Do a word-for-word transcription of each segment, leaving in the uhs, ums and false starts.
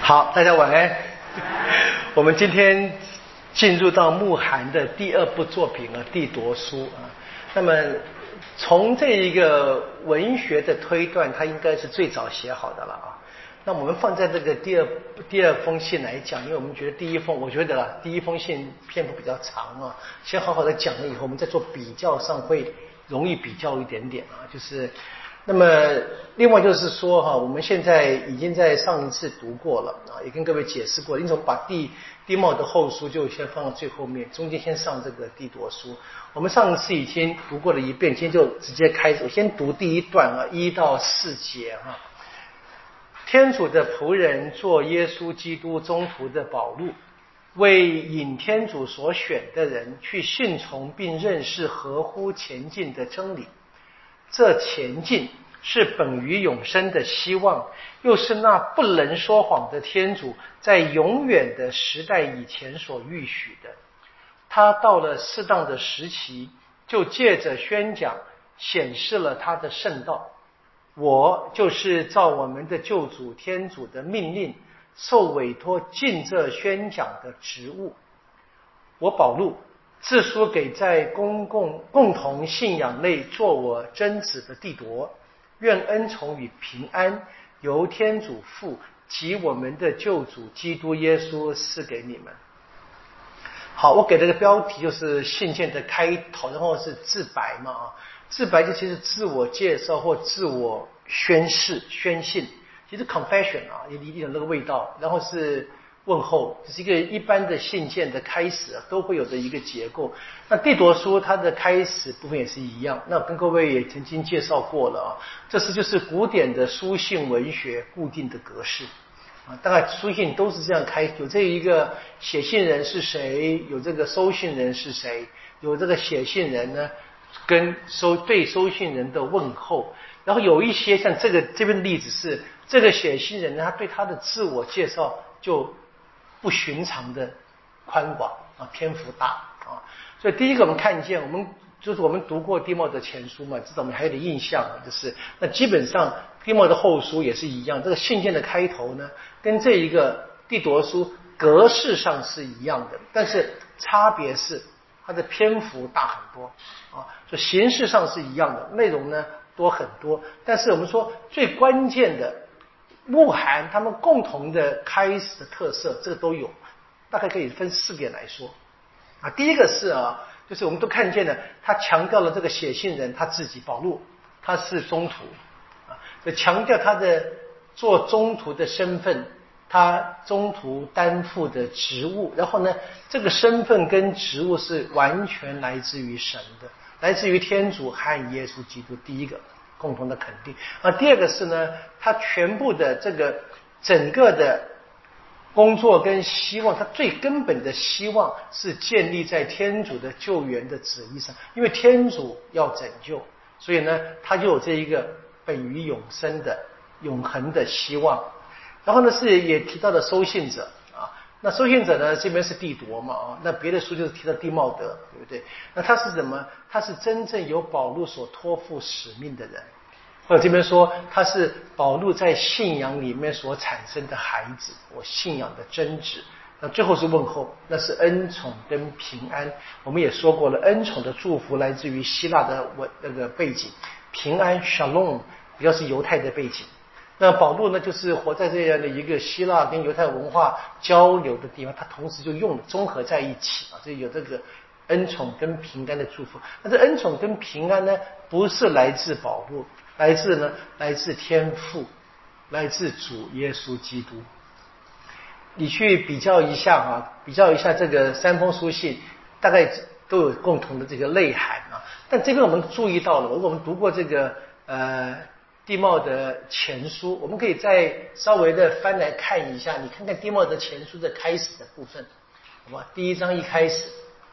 好，大家晚安。我们今天进入到慕寒的第二部作品啊，《帝铎书》啊。那么从这一个文学的推断，它应该是最早写好的了啊。那我们放在这个第二第二封信来讲，因为我们觉得第一封，我觉得啦，第一封信篇幅比较长啊，先好好的讲了以后，我们再做比较上会容易比较一点点啊，就是。那么，另外就是说哈，我们现在已经在上一次读过了啊，也跟各位解释过。因此，我们把地地茂的后书就先放到最后面，中间先上这个帝铎书。我们上一次已经读过了一遍，今天就直接开始。我先读第一段啊，一到四节哈。天主的仆人做耶稣基督中途的保禄，为引天主所选的人去信从并认识合乎前进的真理。这前进是本于永生的希望，又是那不能说谎的天主在永远的时代以前所预许的。他到了适当的时期，就借着宣讲显示了他的圣道。我就是照我们的救主天主的命令，受委托尽这宣讲的职务。我保禄自书给在公共共同信仰内做我真子的帝铎，愿恩宠与平安由天主父及我们的救主基督耶稣赐给你们。好，我给这个标题就是信件的开头，然后是自白嘛啊，自白就其实自我介绍或自我宣誓宣信，其实 confession 啊有一定的那个味道，然后是问候，这是一个一般的信件的开始啊，都会有的一个结构。那帝铎书它的开始部分也是一样，那我跟各位也曾经介绍过了啊，这是就是古典的书信文学固定的格式啊，大概书信都是这样开，有这一个写信人是谁，有这个收信人是谁，有这个写信人呢跟收对收信人的问候，然后有一些像这个这边的例子是这个写信人呢，他对他的自我介绍就不寻常的宽广啊，篇幅大啊，所以第一个我们看见，我们就是我们读过地茂的前书嘛，这种我们还有点印象，就是那基本上地茂的后书也是一样，这个信件的开头呢，跟这一个帝铎书格式上是一样的，但是差别是它的篇幅大很多啊，所以形式上是一样的，内容呢多很多，但是我们说最关键的。慕寒他们共同的开始的特色，这个都有，大概可以分四点来说啊。第一个是啊，就是我们都看见了，他强调了这个写信人他自己保禄，他是中途啊，就强调他的做中途的身份，他中途担负的职务，然后呢，这个身份跟职务是完全来自于神的，来自于天主和耶稣基督。第一个。共同的肯定啊，第二个是呢，他全部的这个整个的工作跟希望，他最根本的希望是建立在天主的救援的旨意上，因为天主要拯救，所以呢，他就有这一个本于永生的永恒的希望。然后呢，是也提到了收信者啊，那收信者呢，这边是帝铎嘛啊，那别的书就是提到帝茂德，对不对？那他是什么？他是真正由保禄所托付使命的人。或者这边说他是保禄在信仰里面所产生的孩子，我信仰的真旨。那最后是问候，那是恩宠跟平安。我们也说过了，恩宠的祝福来自于希腊的文那个背景，平安 shalom 比较是犹太的背景。那保禄呢，就是活在这样的一个希腊跟犹太文化交流的地方，他同时就用综合在一起啊，这有这个恩宠跟平安的祝福。那这恩宠跟平安呢，不是来自保禄。来自呢，来自天父，来自主耶稣基督。你去比较一下啊，比较一下这个三封书信，大概都有共同的这个内涵啊。但这边我们注意到了，如果我们读过这个呃地茂的前书，我们可以再稍微的翻来看一下，你看看地茂的前书的开始的部分，好吧？第一章一开始。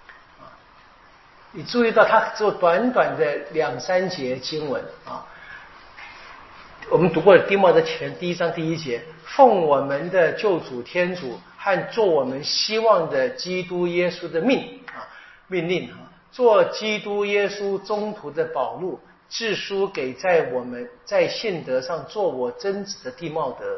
你注意到它只有短短的两三节经文啊。我们读过地茂的前第一章第一节，奉我们的救主天主和做我们希望的基督耶稣的命啊命令啊，做基督耶稣中途的保禄，致书给在我们在信德上做我真子的地茂德，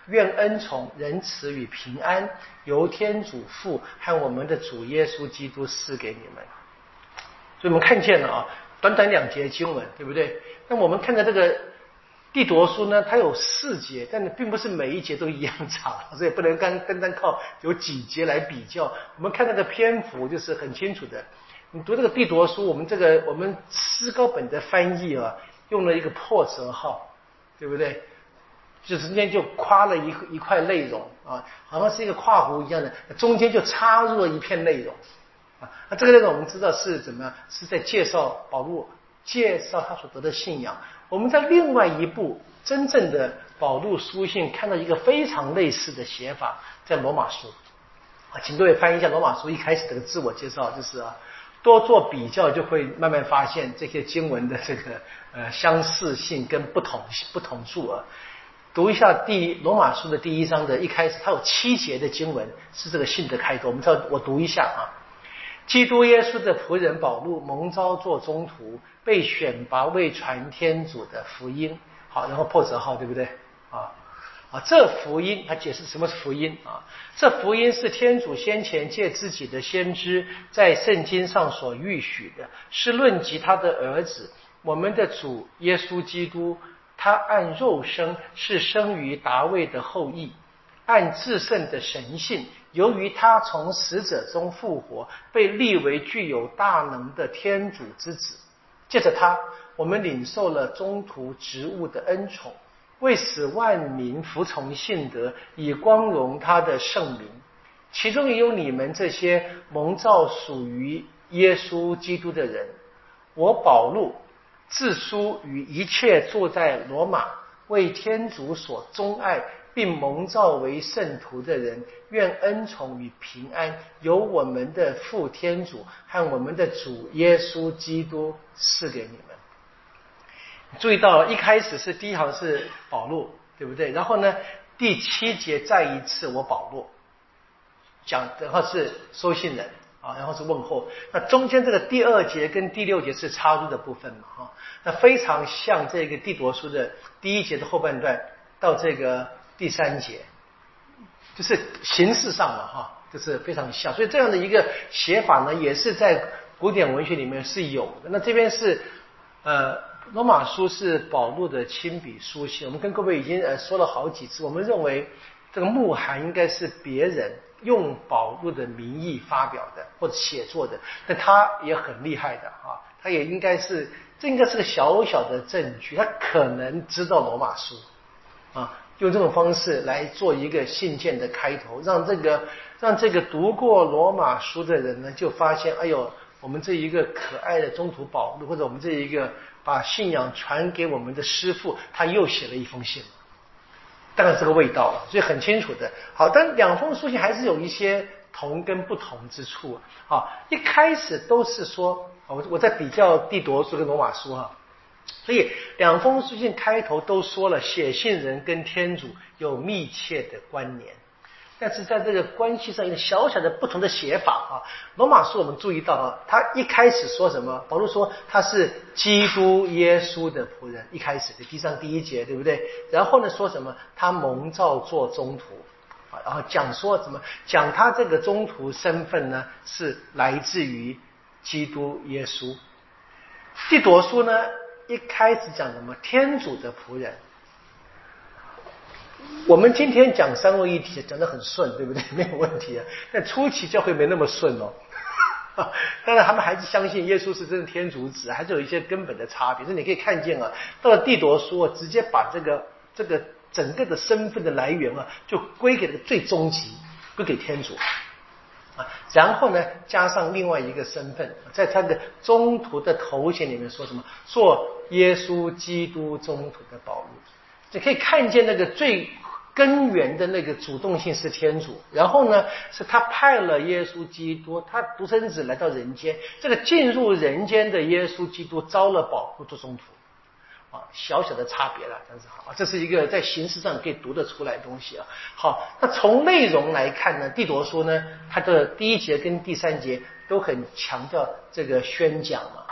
愿恩宠、仁慈与平安由天主父和我们的主耶稣基督赐给你们。所以我们看见了啊，短短两节经文，对不对？那我们看到这个地铎书呢，它有四节，但并不是每一节都一样长，所以不能单单单靠有几节来比较。我们看那个篇幅就是很清楚的。你读这个地铎书，我们这个我们诗高本的翻译啊，用了一个破折号，对不对？就中间就夸了一一块内容啊，好像是一个跨湖一样的，中间就插入了一片内容啊。那这个内容我们知道是怎么样？是在介绍保罗，介绍他所得的信仰。我们在另外一部真正的保禄书信看到一个非常类似的写法，在罗马书啊，请各位翻译一下罗马书一开始这个自我介绍，就是啊，多做比较就会慢慢发现这些经文的这个呃相似性跟不同不同处啊。读一下第罗马书的第一章的一开始，它有七节的经文是这个信的开头，我们知道，我读一下啊。基督耶稣的仆人保禄蒙召做宗徒，被选拔为传天主的福音。好，然后破折号，对不对？啊啊，这福音，他解释什么是福音啊？这福音是天主先前借自己的先知在圣经上所预许的，是论及他的儿子，我们的主耶稣基督。他按肉身是生于达味的后裔，按至圣的神性，由于他从死者中复活，被立为具有大能的天主之子。借着他，我们领受了宗徒职务的恩宠，为使万民服从信德，以光荣他的圣名。其中也有你们这些蒙召属于耶稣基督的人。我保禄自书与一切住在罗马为天主所钟爱并蒙召为圣徒的人，愿恩宠与平安由我们的父天主和我们的主耶稣基督赐给你们。注意到一开始是第一行是保禄，对不对？然后呢，第七节再一次我保禄讲，然后是收信人啊，然后是问候。那中间这个第二节跟第六节是插入的部分嘛，哈，那非常像这个地铎书的第一节的后半段到这个第三节，就是形式上嘛，哈，就是非常像。所以这样的一个写法呢，也是在古典文学里面是有的。那这边是呃，罗马书是保禄的亲笔书信，我们跟各位已经呃说了好几次，我们认为这个牧函应该是别人用保禄的名义发表的或者写作的，但他也很厉害的啊，他也应该是这应该是个小小的证据，他可能知道罗马书啊，用这种方式来做一个信件的开头，让这个让这个读过罗马书的人呢，就发现，哎呦，我们这一个可爱的宗徒保禄，或者我们这一个把信仰传给我们的师父，他又写了一封信。大概这个味道了，所以很清楚的。好，但两封书信还是有一些同跟不同之处。好，一开始都是说，我我在比较地铎书跟罗马书哈，所以两封书信开头都说了写信人跟天主有密切的关联，但是在这个关系上有小小的不同的写法啊。罗马书我们注意到啊，他一开始说什么？保禄说他是基督耶稣的仆人，一开始的第上第一节，对不对？然后呢说什么？他蒙召做宗徒啊，然后讲说怎么讲他这个宗徒身份呢？是来自于基督耶稣。地铎书呢一开始讲什么？天主的仆人。我们今天讲三位一体讲得很顺，对不对？没有问题啊。但初期教会没那么顺哦。当然他们还是相信耶稣是真的天主子，还是有一些根本的差别。所以你可以看见啊，到了地铎书啊，直接把这个这个整个的身份的来源啊，就归给这个最终极，归给天主啊。然后呢，加上另外一个身份，在他的宗徒的头衔里面说什么？做耶稣基督宗徒的保禄。你可以看见那个最根源的那个主动性是天主，然后呢是他派了耶稣基督，他独生子来到人间，这个进入人间的耶稣基督招了保禄做宗徒啊，小小的差别了，这样子好，这是一个在形式上可以读得出来的东西啊。好，那从内容来看呢，地铎书呢，它的第一节跟第三节都很强调这个宣讲嘛，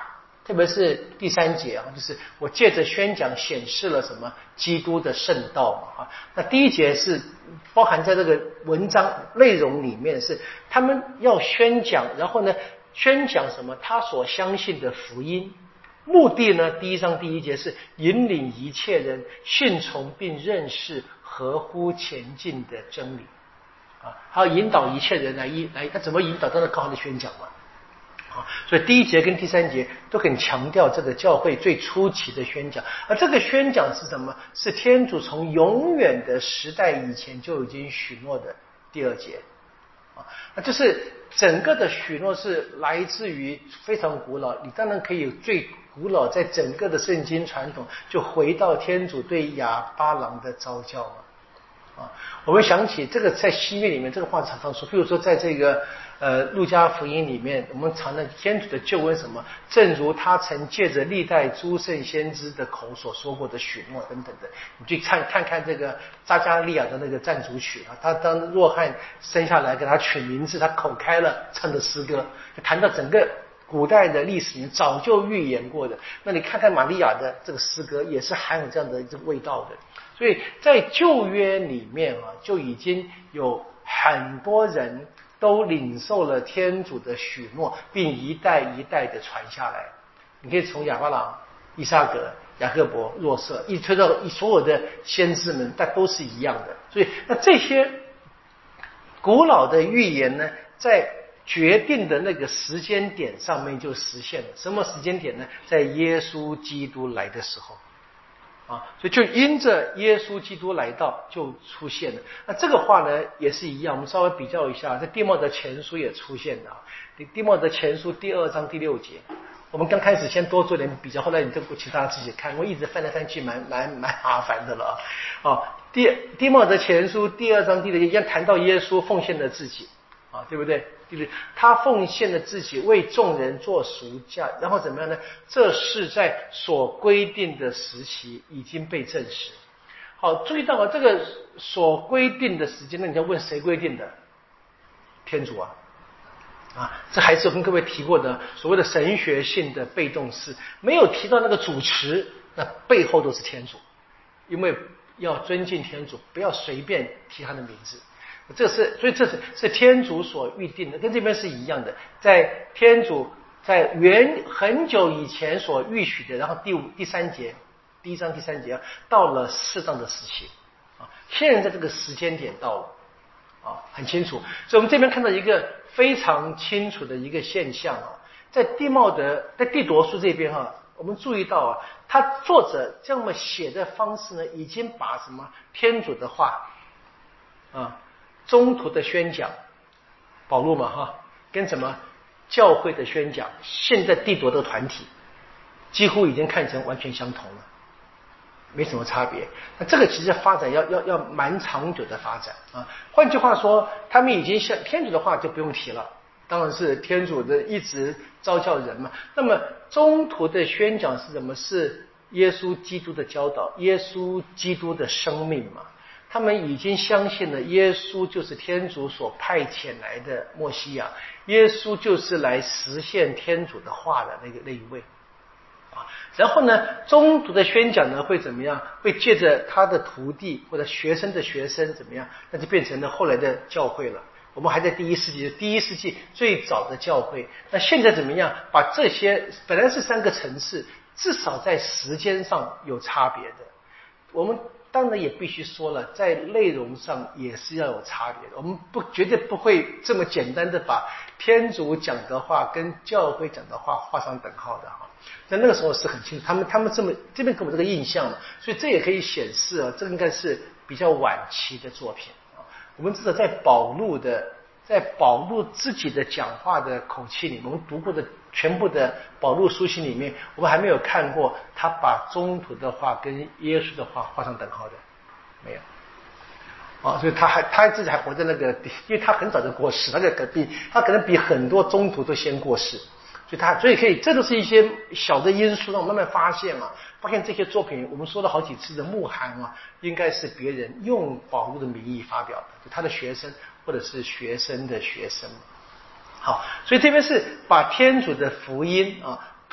特别是第三节啊，就是我借着宣讲显示了什么基督的圣道嘛啊。那第一节是包含在这个文章内容里面，是他们要宣讲，然后呢宣讲什么他所相信的福音。目的呢，第一章第一节是引领一切人信从并认识合乎前进的真理啊，还要引导一切人来一来，他怎么引导？当然靠他的宣讲嘛。所以第一节跟第三节都很强调这个教会最初期的宣讲，而这个宣讲是什么？是天主从永远的时代以前就已经许诺的第二节啊，那就是整个的许诺是来自于非常古老，你当然可以最古老在整个的圣经传统就回到天主对亚巴郎的召叫嘛啊，我们想起这个在新约里面这个话常常说，譬如说在这个呃，路加福音里面，我们常常天主的救恩什么？正如他曾借着历代诸圣先知的口所说过的许诺等等的，你去看看看这个扎加利亚的那个赞主曲啊，他当若翰生下来给他取名字，他口开了唱的诗歌，谈到整个古代的历史里面早就预言过的。那你看看玛利亚的这个诗歌，也是含有这样的这个味道的。所以在旧约里面啊，就已经有很多人都领受了天主的许诺，并一代一代的传下来。你可以从亚巴郎、以撒格、雅各伯、若瑟一推到所有的先知们，但都是一样的。所以那这些古老的预言呢，在决定的那个时间点上面就实现了。什么时间点呢？在耶稣基督来的时候啊，所以就因着耶稣基督来到就出现了。那这个话呢也是一样，我们稍微比较一下，在弟茂德前书也出现的啊。弟茂德前书第二章第六节，我们刚开始先多做点比较，后来你都请大家自己看，我一直翻来翻去蛮蛮蛮麻烦的了啊。哦，第弟茂德前书第二章第六节一样谈到耶稣奉献了自己啊，对不对？对不对？他奉献了自己为众人做赎价，然后怎么样呢？这是在所规定的时期已经被证实。好，注意到啊，这个所规定的时间，那你要问谁规定的？天主啊！啊，这还是我跟各位提过的所谓的神学性的被动式，没有提到那个主持，那背后都是天主，因为要尊敬天主，不要随便提他的名字。这是，所以这是是天主所预定的，跟这边是一样的，在天主在远很久以前所预许的，然后第五第三节，第一章第三节到了适当的时期啊，现在这个时间点到了啊，很清楚。所以我们这边看到一个非常清楚的一个现象啊，在弟茂德在弟铎书这边哈、啊，我们注意到啊，他作者这么写的方式呢，已经把什么天主的话啊。中途的宣讲，保禄嘛哈，跟什么教会的宣讲，现在弟铎的团体几乎已经看成完全相同了，没什么差别。那这个其实发展要要要蛮长久的发展啊。换句话说，他们已经像天主的话就不用提了，当然是天主的一直召叫人嘛。那么中途的宣讲是什么？是耶稣基督的教导，耶稣基督的生命嘛。他们已经相信了耶稣就是天主所派遣来的默西亚，耶稣就是来实现天主的话的那个那一位啊。然后呢，中途的宣讲呢会怎么样？会借着他的徒弟或者学生的学生怎么样？那就变成了后来的教会了。我们还在第一世纪，第一世纪最早的教会。那现在怎么样？把这些本来是三个层次，至少在时间上有差别的。我们当然也必须说了，在内容上也是要有差别的。我们不绝对不会这么简单的把天主讲的话跟教会讲的话画上等号的哈。在那个时候是很清楚，他们他们这么这边给我们这个印象嘛，所以这也可以显示啊，这应该是比较晚期的作品啊。我们知道在保禄的在保禄自己的讲话的口气里，我们读过的全部的保禄书信里面，我们还没有看过他把中途的话跟耶稣的话画上等号的，没有啊，所以他还他自己还活在那个，因为他很早就过世，他可比他可能比很多中途都先过世，所以他所以可以，这都是一些小的因素，让我慢慢发现啊，发现这些作品我们说了好几次的慕寒啊，应该是别人用保禄的名义发表的，就他的学生或者是学生的学生。好，所以这边是把天主的福音啊，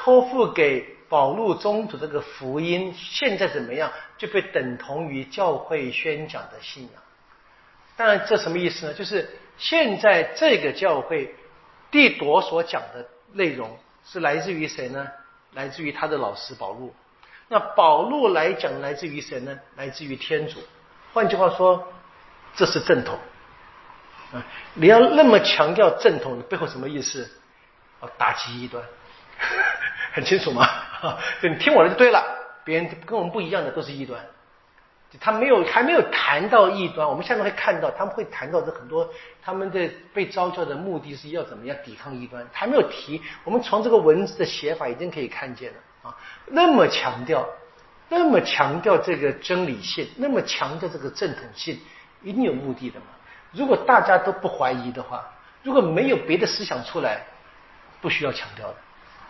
托付给保禄宗徒这个福音，现在怎么样就被等同于教会宣讲的信仰。当然这什么意思呢？就是现在这个教会弟铎所讲的内容是来自于谁呢？来自于他的老师保禄。那保禄来讲来自于谁呢？来自于天主。换句话说，这是正统。你要那么强调正统的背后什么意思？打击异端。很清楚吗？就你听我的就对了，别人跟我们不一样的都是异端。他没有还没有谈到异端，我们下面会看到他们会谈到这很多他们的被召教的目的是要怎么样抵抗异端，还没有提。我们从这个文字的写法已经可以看见了啊，那么强调那么强调这个真理性，那么强调这个正统性，一定有目的的嘛。如果大家都不怀疑的话，如果没有别的思想出来，不需要强调的。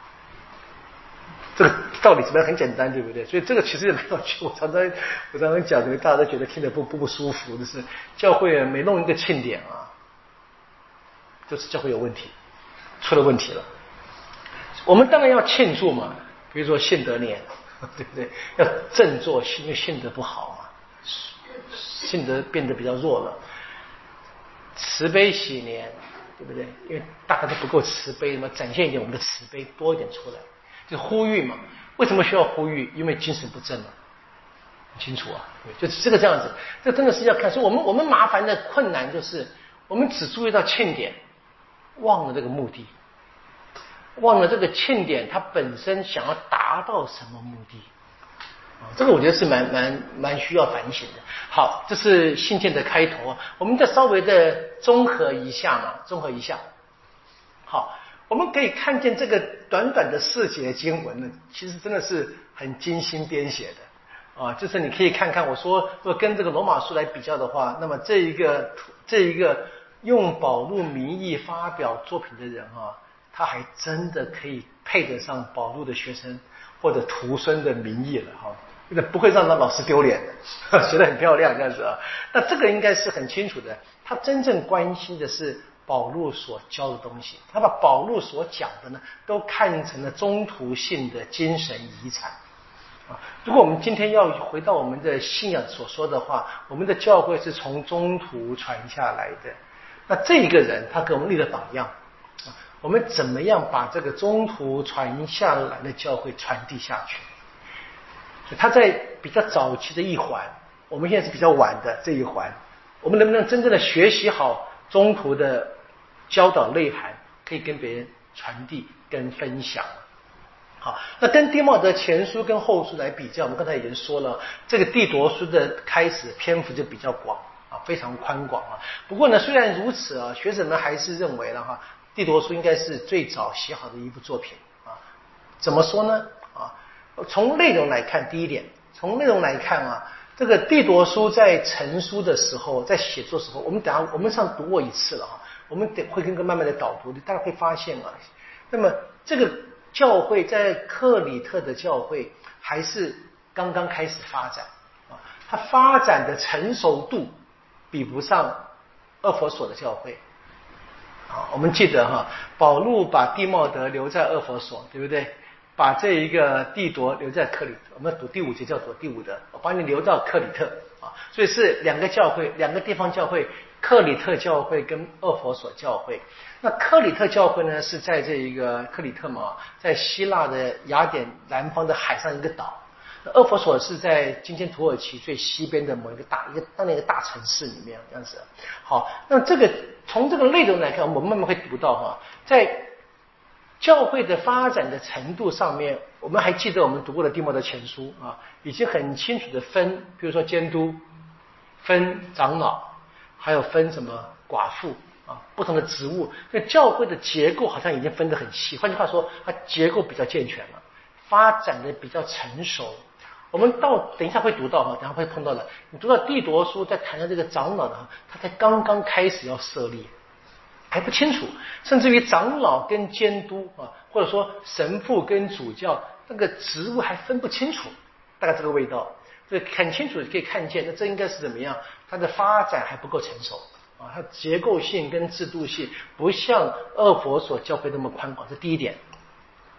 这个道理怎么样？很简单，对不对？所以这个其实也没有趣。我常常我常常讲，大家都觉得听得不不不舒服，就是教会每弄一个庆典啊，就是教会有问题，出了问题了。我们当然要庆祝嘛，比如说信德年，对不对？要振作，因为信德不好嘛，信德变得比较弱了。慈悲喜年，对不对？因为大家都不够慈悲嘛，展现一点我们的慈悲，多一点出来。就呼吁嘛，为什么需要呼吁？因为精神不正嘛，很清楚啊，就是这个这样子。这真的是要看，所以我们我们麻烦的困难就是，我们只注意到庆典，忘了这个目的，忘了这个庆典它本身想要达到什么目的。这个我觉得是蛮蛮蛮需要反省的。好，这是信件的开头，我们再稍微的综合一下嘛，综合一下。好。我们可以看见这个短短的四节经文呢，其实真的是很精心编写的啊！就是你可以看看，我说如果跟这个罗马书来比较的话，那么这一个这一个用保禄名义发表作品的人啊，他还真的可以配得上保禄的学生或者徒孙的名义了哈，那不会让他老师丢脸的，写得很漂亮这样子啊。那这个应该是很清楚的，他真正关心的是保禄所教的东西，他把保禄所讲的呢，都看成了中途性的精神遗产啊。如果我们今天要回到我们的信仰所说的话，我们的教会是从中途传下来的。那这一个人，他给我们立了榜样啊，我们怎么样把这个中途传下来的教会传递下去？所以他在比较早期的一环，我们现在是比较晚的这一环，我们能不能真正的学习好中途的教导内涵，可以跟别人传递跟分享？好，那跟弟茂德前书跟后书来比较，我们刚才已经说了，这个弟铎书的开始篇幅就比较广啊，非常宽广啊。不过呢，虽然如此啊，学者们还是认为了哈，弟铎书应该是最早写好的一部作品啊。怎么说呢？啊，从内容来看，第一点，从内容来看啊，这个弟铎书在成书的时候，在写作的时候，我们等下我们上读过一次了啊，我们得会跟个慢慢的导读，大家会发现啊，那么这个教会在克里特的教会还是刚刚开始发展啊，它发展的成熟度比不上厄弗所的教会。好，我们记得哈，保禄把弟茂德留在厄弗所，对不对？把这一个弟铎留在克里特，我们读第五节叫做第五德，我把你留到克里特啊，所以是两个教会，两个地方教会，克里特教会跟厄弗所教会。那克里特教会呢，是在这一个克里特嘛，在希腊的雅典南方的海上一个岛。那厄弗所是在今天土耳其最西边的某一个大一个当年一个大城市里面这样子。好，那这个从这个内容来看，我们慢慢会读到哈，在教会的发展的程度上面，我们还记得我们读过的弟茂德前书啊，已经很清楚的分，比如说监督、分长老，还有分什么寡妇啊，不同的职务。所以教会的结构好像已经分得很细，换句话说，它结构比较健全了，发展的比较成熟。我们到等一下会读到哈，等一下会碰到的。你读到弟铎书在谈到这个长老的，他才刚刚开始要设立。还不清楚，甚至于长老跟监督啊，或者说神父跟主教那个职务还分不清楚，大概这个味道，所以很清楚可以看见，那这应该是怎么样？它的发展还不够成熟啊，它结构性跟制度性不像厄弗所教会那么宽广，这第一点。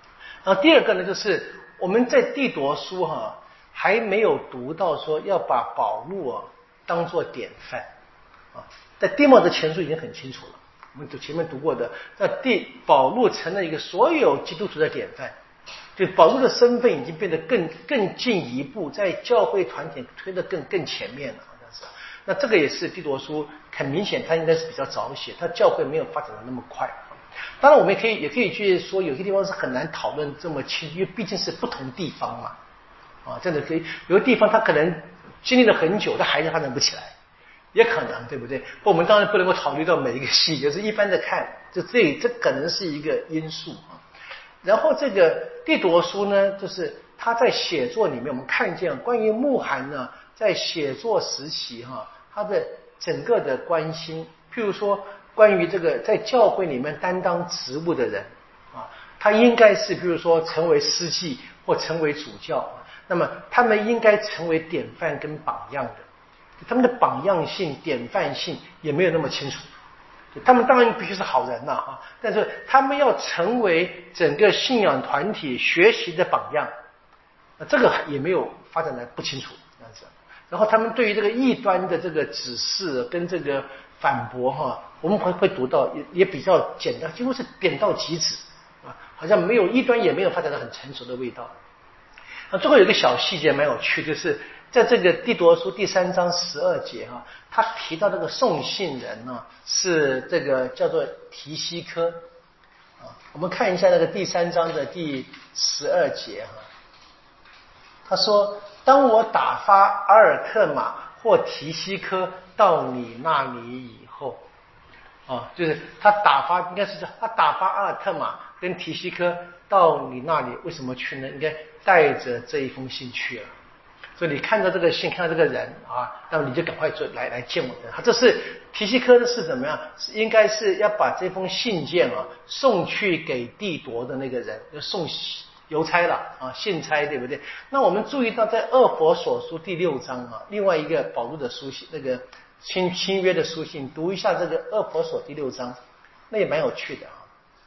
然后第二个呢，就是我们在帝铎书哈、啊、还没有读到说要把保禄啊当作典范啊，在弟莫的前书已经很清楚了，我们前面读过的，那第保禄成了一个所有基督徒的典范，就保禄的身份已经变得更更进一步，在教会团体推得更更前面了，好像是。那这个也是帝铎书很明显，它应该是比较早写，它教会没有发展的那么快。当然，我们也可以也可以去说，有些地方是很难讨论这么清，因为毕竟是不同地方嘛。啊，真的可以，有的地方它可能经历了很久，它还是发展不起来，也可能，对不对？我们当然不能够考虑到每一个细节，是一般的看，就这这可能是一个因素啊。然后这个帝铎书呢，就是他在写作里面，我们看见关于慕寒呢，在写作时期哈、啊，他的整个的关心，譬如说关于这个在教会里面担当职务的人啊，他应该是譬如说成为司祭或成为主教，那么他们应该成为典范跟榜样的，他们的榜样性、典范性也没有那么清楚。他们当然必须是好人呐啊，但是他们要成为整个信仰团体学习的榜样，这个也没有发展的不清楚这样子。然后他们对于这个异端的这个指示跟这个反驳哈，我们会会读到也也比较简单，几乎是点到即止啊，好像没有异端也没有发展的很成熟的味道。那最后有一个小细节蛮有趣，就是在这个帝铎书第三章十二节哈、啊，他提到这个送信人呢、啊、是这个叫做提西科啊。我们看一下那个第三章的第十二节哈、啊，他说：“当我打发阿尔特玛或提西科到你那里以后。”啊，就是他打发，应该是他打发阿尔特玛跟提西科到你那里，为什么去呢？应该带着这一封信去了。所以你看到这个信，看到这个人啊，那么你就赶快就来来见我的。他这是提西科的是怎么样？应该是要把这封信件啊送去给帝铎的那个人，就送邮差了啊，信差，对不对？那我们注意到在厄弗所书第六章啊，另外一个保禄的书信，那个新新约的书信，读一下这个厄弗所第六章，那也蛮有趣的啊。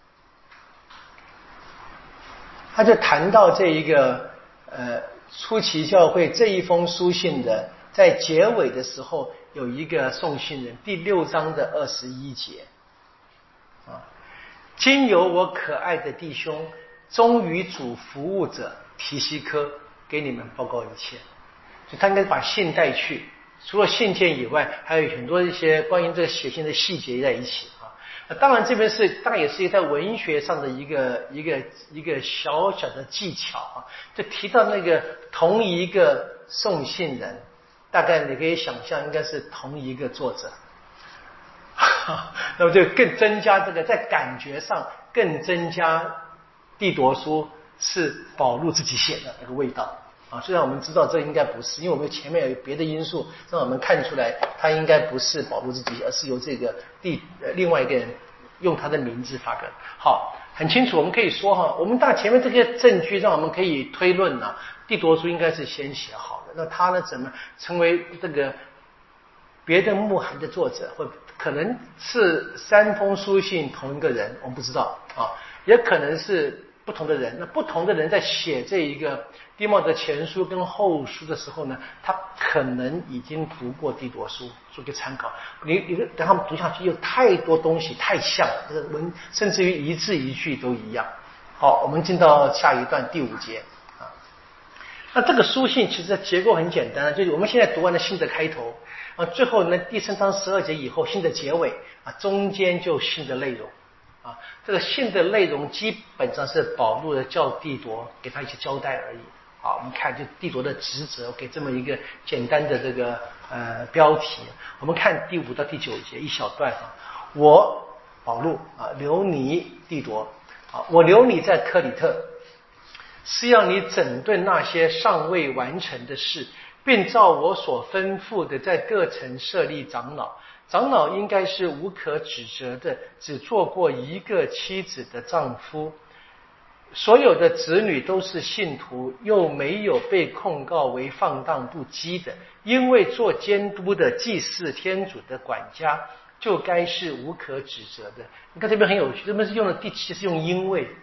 他就谈到这一个呃初期教会这一封书信的，在结尾的时候有一个送信人，第六章的二十一节啊，今由我可爱的弟兄，忠于主服务者提西科，给你们报告一切。所以他应该把信带去，除了信件以外，还有很多一些关于这个写信的细节在一起啊。当然这边是当然也是在文学上的一个一个一个小小的技巧啊，就提到那个同一个送信人，大概你可以想象应该是同一个作者，那么就更增加这个在感觉上更增加帝铎书是保禄自己写的那个味道啊。虽然我们知道这应该不是，因为我们前面有别的因素让我们看出来他应该不是保禄自己，而是由这个第另外一个人用他的名字发表。好，很清楚，我们可以说哈，我们大前面这个证据让我们可以推论呢、啊，帝铎书应该是先写好的。那他呢，怎么成为这个别的慕寒的作者，或可能是三封书信同一个人，我们不知道啊，也可能是不同的人。那不同的人在写这一个弟莫的前书跟后书的时候呢，他可能已经读过帝铎书，做个参考。你你等他们读下去，有太多东西太像了，这个文甚至于一字一句都一样。好，我们进到下一段第五节啊。那这个书信其实结构很简单，就是我们现在读完了信的开头啊，最后呢第三章十二节以后信的结尾啊，中间就信的内容啊。这个信的内容基本上是保禄的叫帝铎给他一些交代而已。好，我们看就帝铎的职责，给这么一个简单的这个呃标题。我们看第五到第九节一小段啊，我保禄啊留你帝铎啊，我留你在克里特，是要你整顿那些尚未完成的事，并照我所吩咐的在各城设立长老。长老应该是无可指责的，只做过一个妻子的丈夫，所有的子女都是信徒，又没有被控告为放荡不羁的，因为做监督的既是天主的管家，就该是无可指责的。你看这边很有趣，这边是用的第七是用因为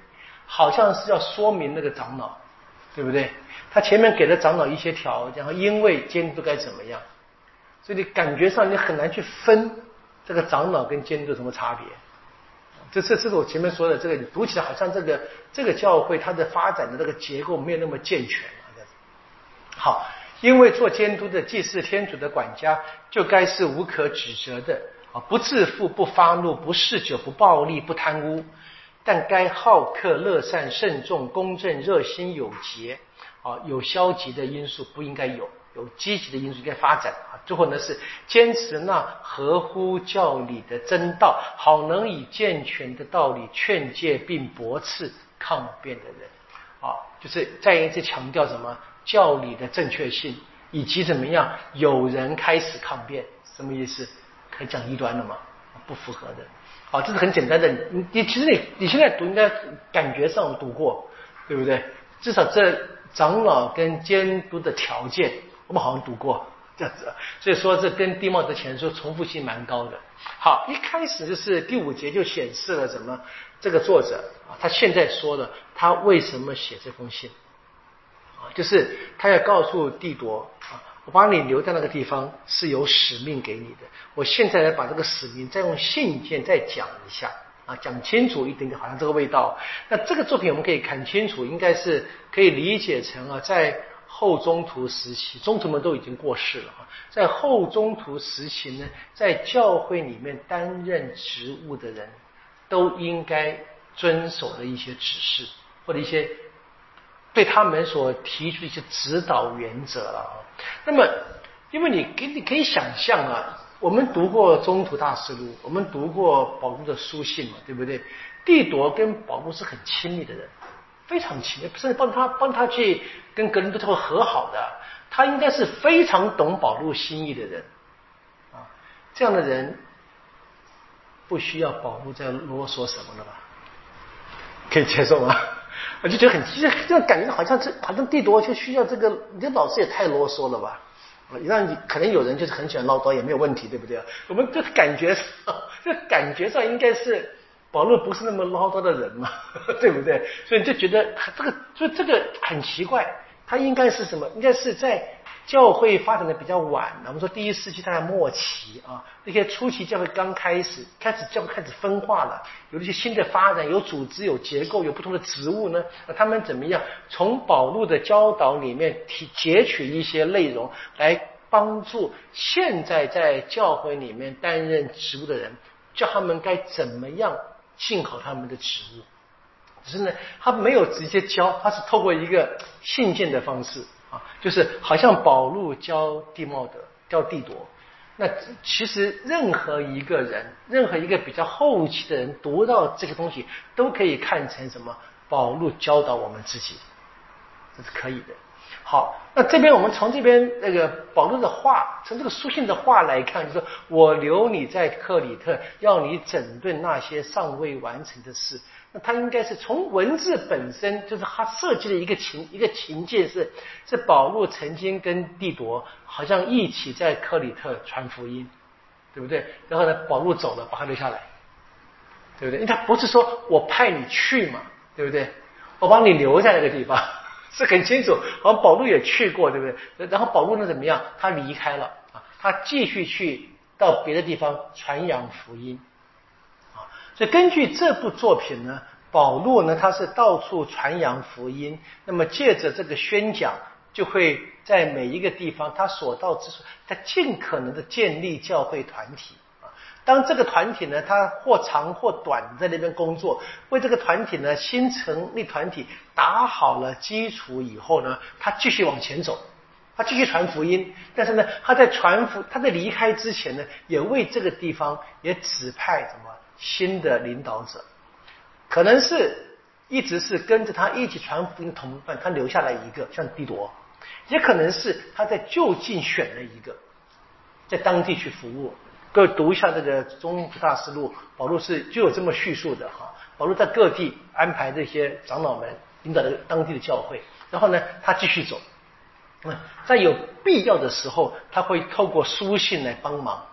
好像是要说明那个长老，对不对？他前面给了长老一些条，然后因为监督该怎么样，所以你感觉上你很难去分这个长老跟监督有什么差别。这这这是我前面说的，这个你读起来好像这个这个教会它的发展的这个结构没有那么健全啊。好，因为做监督的既是天主的管家，就该是无可指责的啊，不自负，不发怒，不嗜酒，不暴力，不贪污，但该好客、乐善、慎重、公正、热心、有节啊，有消极的因素不应该有，有积极的因素应该发展啊。最后呢是坚持那合乎教理的真道，好能以健全的道理劝诫并驳斥抗辩的人啊，就是再一次强调什么教理的正确性，以及怎么样有人开始抗辩，什么意思？可以讲异端了吗？不符合的。好，这是很简单的。你你其实你你现在读应该感觉上读过，对不对？至少这长老跟监督的条件，我们好像读过这样子。所以说这跟地茂德前书重复性蛮高的。好，一开始就是第五节就显示了什么？这个作者啊，他现在说了他为什么写这封信啊，就是他要告诉帝铎啊，我把你留在那个地方是有使命给你的。我现在来把这个使命再用信件再讲一下啊，讲清楚一点点，好像这个味道。那这个作品我们可以看清楚，应该是可以理解成啊，在后中途时期，中途们都已经过世了啊，在后中途时期呢，在教会里面担任职务的人，都应该遵守的一些指示，或者一些对他们所提出的一些指导原则了啊。那么，因为你你可以想象啊，我们读过中途大事录，我们读过保禄的书信嘛，对不对？帝铎跟保禄是很亲密的人，非常亲密，甚至帮他帮他去跟格林多教会和好的，他应该是非常懂保禄心意的人啊。这样的人不需要保禄再啰嗦什么了吧？可以接受吗？我就觉得很奇怪，这样感觉好像这好像帝铎就需要这个，你这老师也太啰嗦了吧？让你可能有人就是很喜欢唠叨也没有问题，对不对？我们这感觉上，这感觉上应该是保禄不是那么唠叨的人嘛，对不对？所以你就觉得这个，就这个很奇怪，他应该是什么？应该是在教会发展的比较晚，我们说第一世纪大概末期啊，那些初期教会刚开始，开始教会开始分化了，有一些新的发展，有组织、有结构、有不同的职务呢。那他们怎么样从保禄的教导里面提截取一些内容，来帮助现在在教会里面担任职务的人，教他们该怎么样尽好他们的职务。只是呢，他没有直接教，他是透过一个信件的方式啊，就是好像保禄教地茂德，教帝铎。那其实任何一个人，任何一个比较后期的人读到这个东西，都可以看成什么？保禄教导我们自己，这是可以的。好，那这边我们从这边那个保禄的话，从这个书信的话来看，就是说我留你在克里特，要你整顿那些尚未完成的事。那他应该是从文字本身，就是他设计的一个情一个情境是，是保禄曾经跟帝铎好像一起在克里特传福音，对不对？然后呢，保禄走了，把他留下来，对不对？因为他不是说我派你去嘛，对不对？我把你留在那个地方。是很清楚，好像保禄也去过，对不对？然后保禄呢怎么样？他离开了啊，他继续去到别的地方传扬福音啊。所以根据这部作品呢，保禄呢他是到处传扬福音，那么借着这个宣讲，就会在每一个地方他所到之处，他尽可能的建立教会团体。当这个团体呢，他或长或短在那边工作，为这个团体呢新成立团体打好了基础以后呢，他继续往前走，他继续传福音。但是呢，他在传福，他在离开之前呢，也为这个地方也指派什么新的领导者，可能是一直是跟着他一起传福音的同伴，他留下来一个像帝铎，也可能是他在就近选了一个，在当地去服务。各位读一下这个中途大事录，保禄是就有这么叙述的哈。保禄在各地安排这些长老们领导的当地的教会，然后呢，他继续走。嗯，在有必要的时候，他会透过书信来帮忙啊。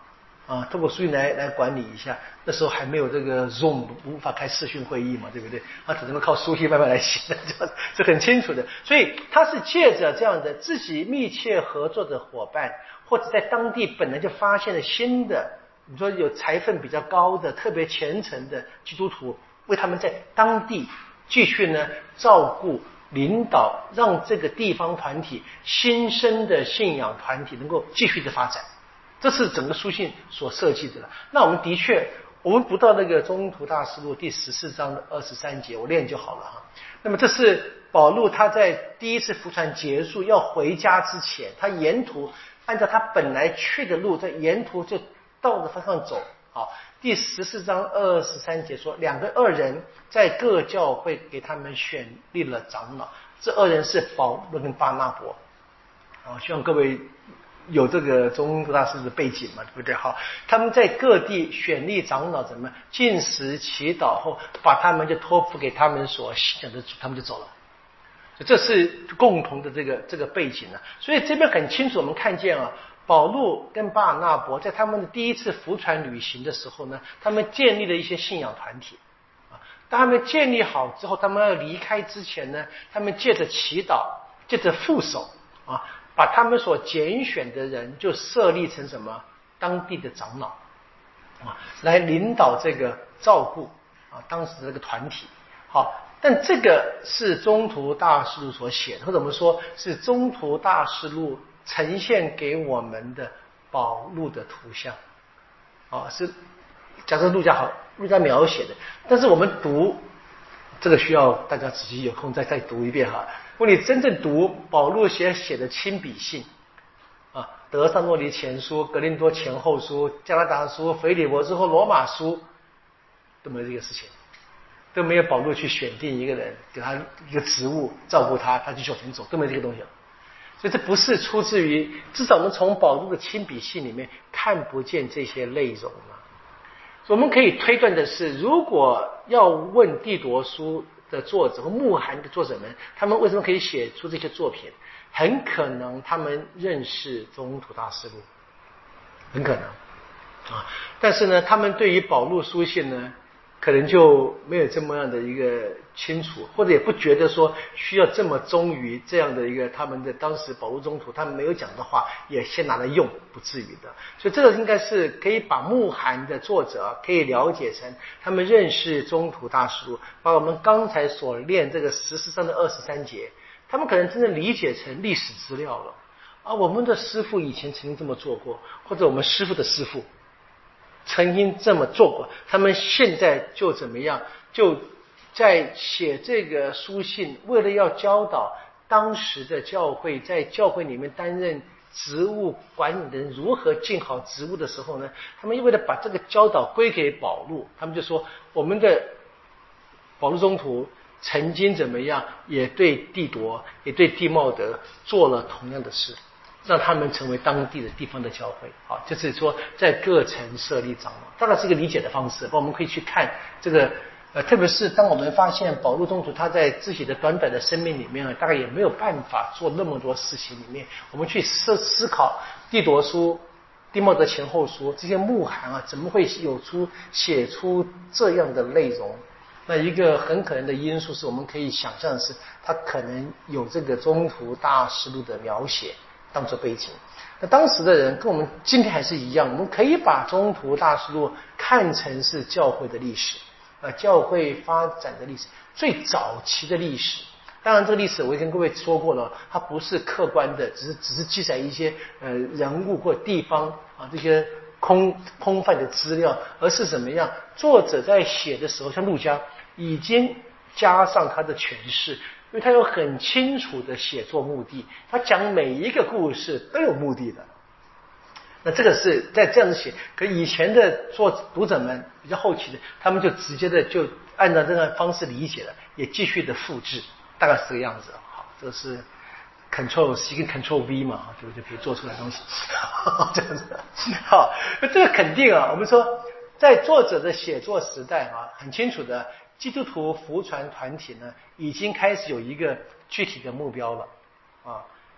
啊，透过书信来来管理一下。那时候还没有这个 Zoom， 无法开视讯会议嘛，对不对？他只能够靠书信慢慢来写，这这很清楚的。所以他是借着这样的自己密切合作的伙伴，或者在当地本来就发现了新的，你说有财分比较高的、特别虔诚的基督徒，为他们在当地继续呢照顾、领导，让这个地方团体新生的信仰团体能够继续的发展。这是整个书信所设计的了。那我们的确，我们读到那个中途大事录第十四章的二十三节，我念就好了哈。那么这是保禄他在第一次服传结束要回家之前，他沿途按照他本来去的路，在沿途就倒着方向走。好，第十四章二十三节说，两个二人在各教会给他们选立了长老，这二人是保禄跟巴拿伯。好，希望各位有这个中途大事的背景嘛，对不对？好，他们在各地选立长老，怎么进食祈祷后，把他们就托付给他们所信仰的主，他们就走了。这是共同的这个这个背景啊。所以这边很清楚，我们看见啊，保禄跟巴尔纳伯在他们的第一次服传旅行的时候呢，他们建立了一些信仰团体啊。当他们建立好之后，他们要离开之前呢，他们借着祈祷，借着副手啊，把他们所拣选的人就设立成什么当地的长老啊，来领导这个照顾啊当时的这个团体。好，但这个是中途大事录所写的，或者我们说是中途大事录呈现给我们的保禄的图像啊，是假设路加好路加描写的，但是我们读这个需要大家仔细有空再再读一遍哈。如果你真正读保禄写写的亲笔信啊，德撒诺尼前书、格林多前后书、加拉达书、腓立比书和罗马书，都没有这个事情，都没有保禄去选定一个人给他一个职务照顾他，他就往前走，都没有这个东西了。所以这不是出自于，至少我们从保禄的亲笔信里面看不见这些内容啊。我们可以推断的是，如果要问帝铎书的作者和牧函的作者们，他们为什么可以写出这些作品，很可能他们认识中途大事录，很可能啊。但是呢，他们对于保禄书信呢，可能就没有这么样的一个清楚，或者也不觉得说需要这么忠于这样的一个他们的当时保禄宗徒他们没有讲的话也先拿来用，不至于的。所以这个应该是可以把牧函的作者可以了解成他们认识中途大事录，把我们刚才所练这个十四章的二十三节，他们可能真的理解成历史资料了啊，我们的师父以前曾经这么做过，或者我们师父的师父曾经这么做过，他们现在就怎么样，就在写这个书信，为了要教导当时的教会在教会里面担任职务管理的人如何尽好职务的时候呢，他们为了把这个教导归给保禄，他们就说我们的保禄宗徒曾经怎么样，也对帝铎也对弟茂德做了同样的事，让他们成为当地的地方的教会。好，就是说在各城设立长老，当然是一个理解的方式，我们可以去看这个呃，特别是当我们发现保禄宗徒他在自己的短短的生命里面大概也没有办法做那么多事情里面，我们去思思考帝铎书、弟茂德前后书这些牧函啊，怎么会有出写出这样的内容？那一个很可能的因素是我们可以想象的是，他可能有这个中途大事录的描写当作背景。那当时的人跟我们今天还是一样，我们可以把中途大事录看成是教会的历史，呃，教会发展的历史，最早期的历史。当然这个历史我也跟各位说过了，它不是客观的，只是只是记载一些呃人物或地方啊这些空空泛的资料，而是怎么样作者在写的时候，像路加已经加上他的诠释，因为他有很清楚的写作目的，他讲每一个故事都有目的的。那这个是在这样子写，可以前的做读者们比较后期的，他们就直接的就按照这个方式理解了，也继续的复制，大概是这个样子。好，这个是 Control C 跟 Control V 嘛，就就可以做出来的东西。这样子。好，那这个肯定啊，我们说在作者的写作时代啊，很清楚的，基督徒福传团体呢，已经开始有一个具体的目标了啊。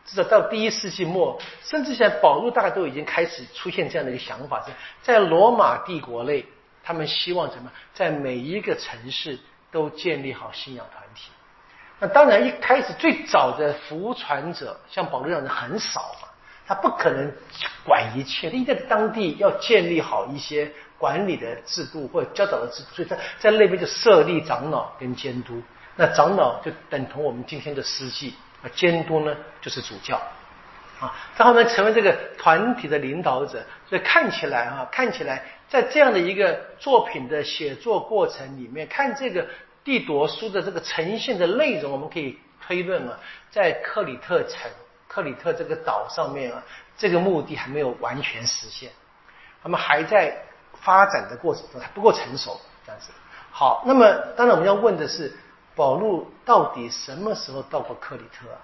至少到第一世纪末，甚至现在保禄大概都已经开始出现这样的一个想法，是在罗马帝国内，他们希望什么，在每一个城市都建立好信仰团体。那当然一开始最早的服传者像保禄这样的很少嘛，他不可能管一切，一定在当地要建立好一些管理的制度或者教导的制度，所以在在那边就设立长老跟监督。那长老就等同我们今天的司祭，啊，监督呢就是主教，啊，让他们成为这个团体的领导者。所以看起来啊，看起来在这样的一个作品的写作过程里面，看这个帝铎书的这个呈现的内容，我们可以推论啊，在克里特城、克里特这个岛上面啊，这个目的还没有完全实现，他们还在发展的过程中，还不够成熟，这样子。好，那么当然我们要问的是，保禄到底什么时候到过克里特啊？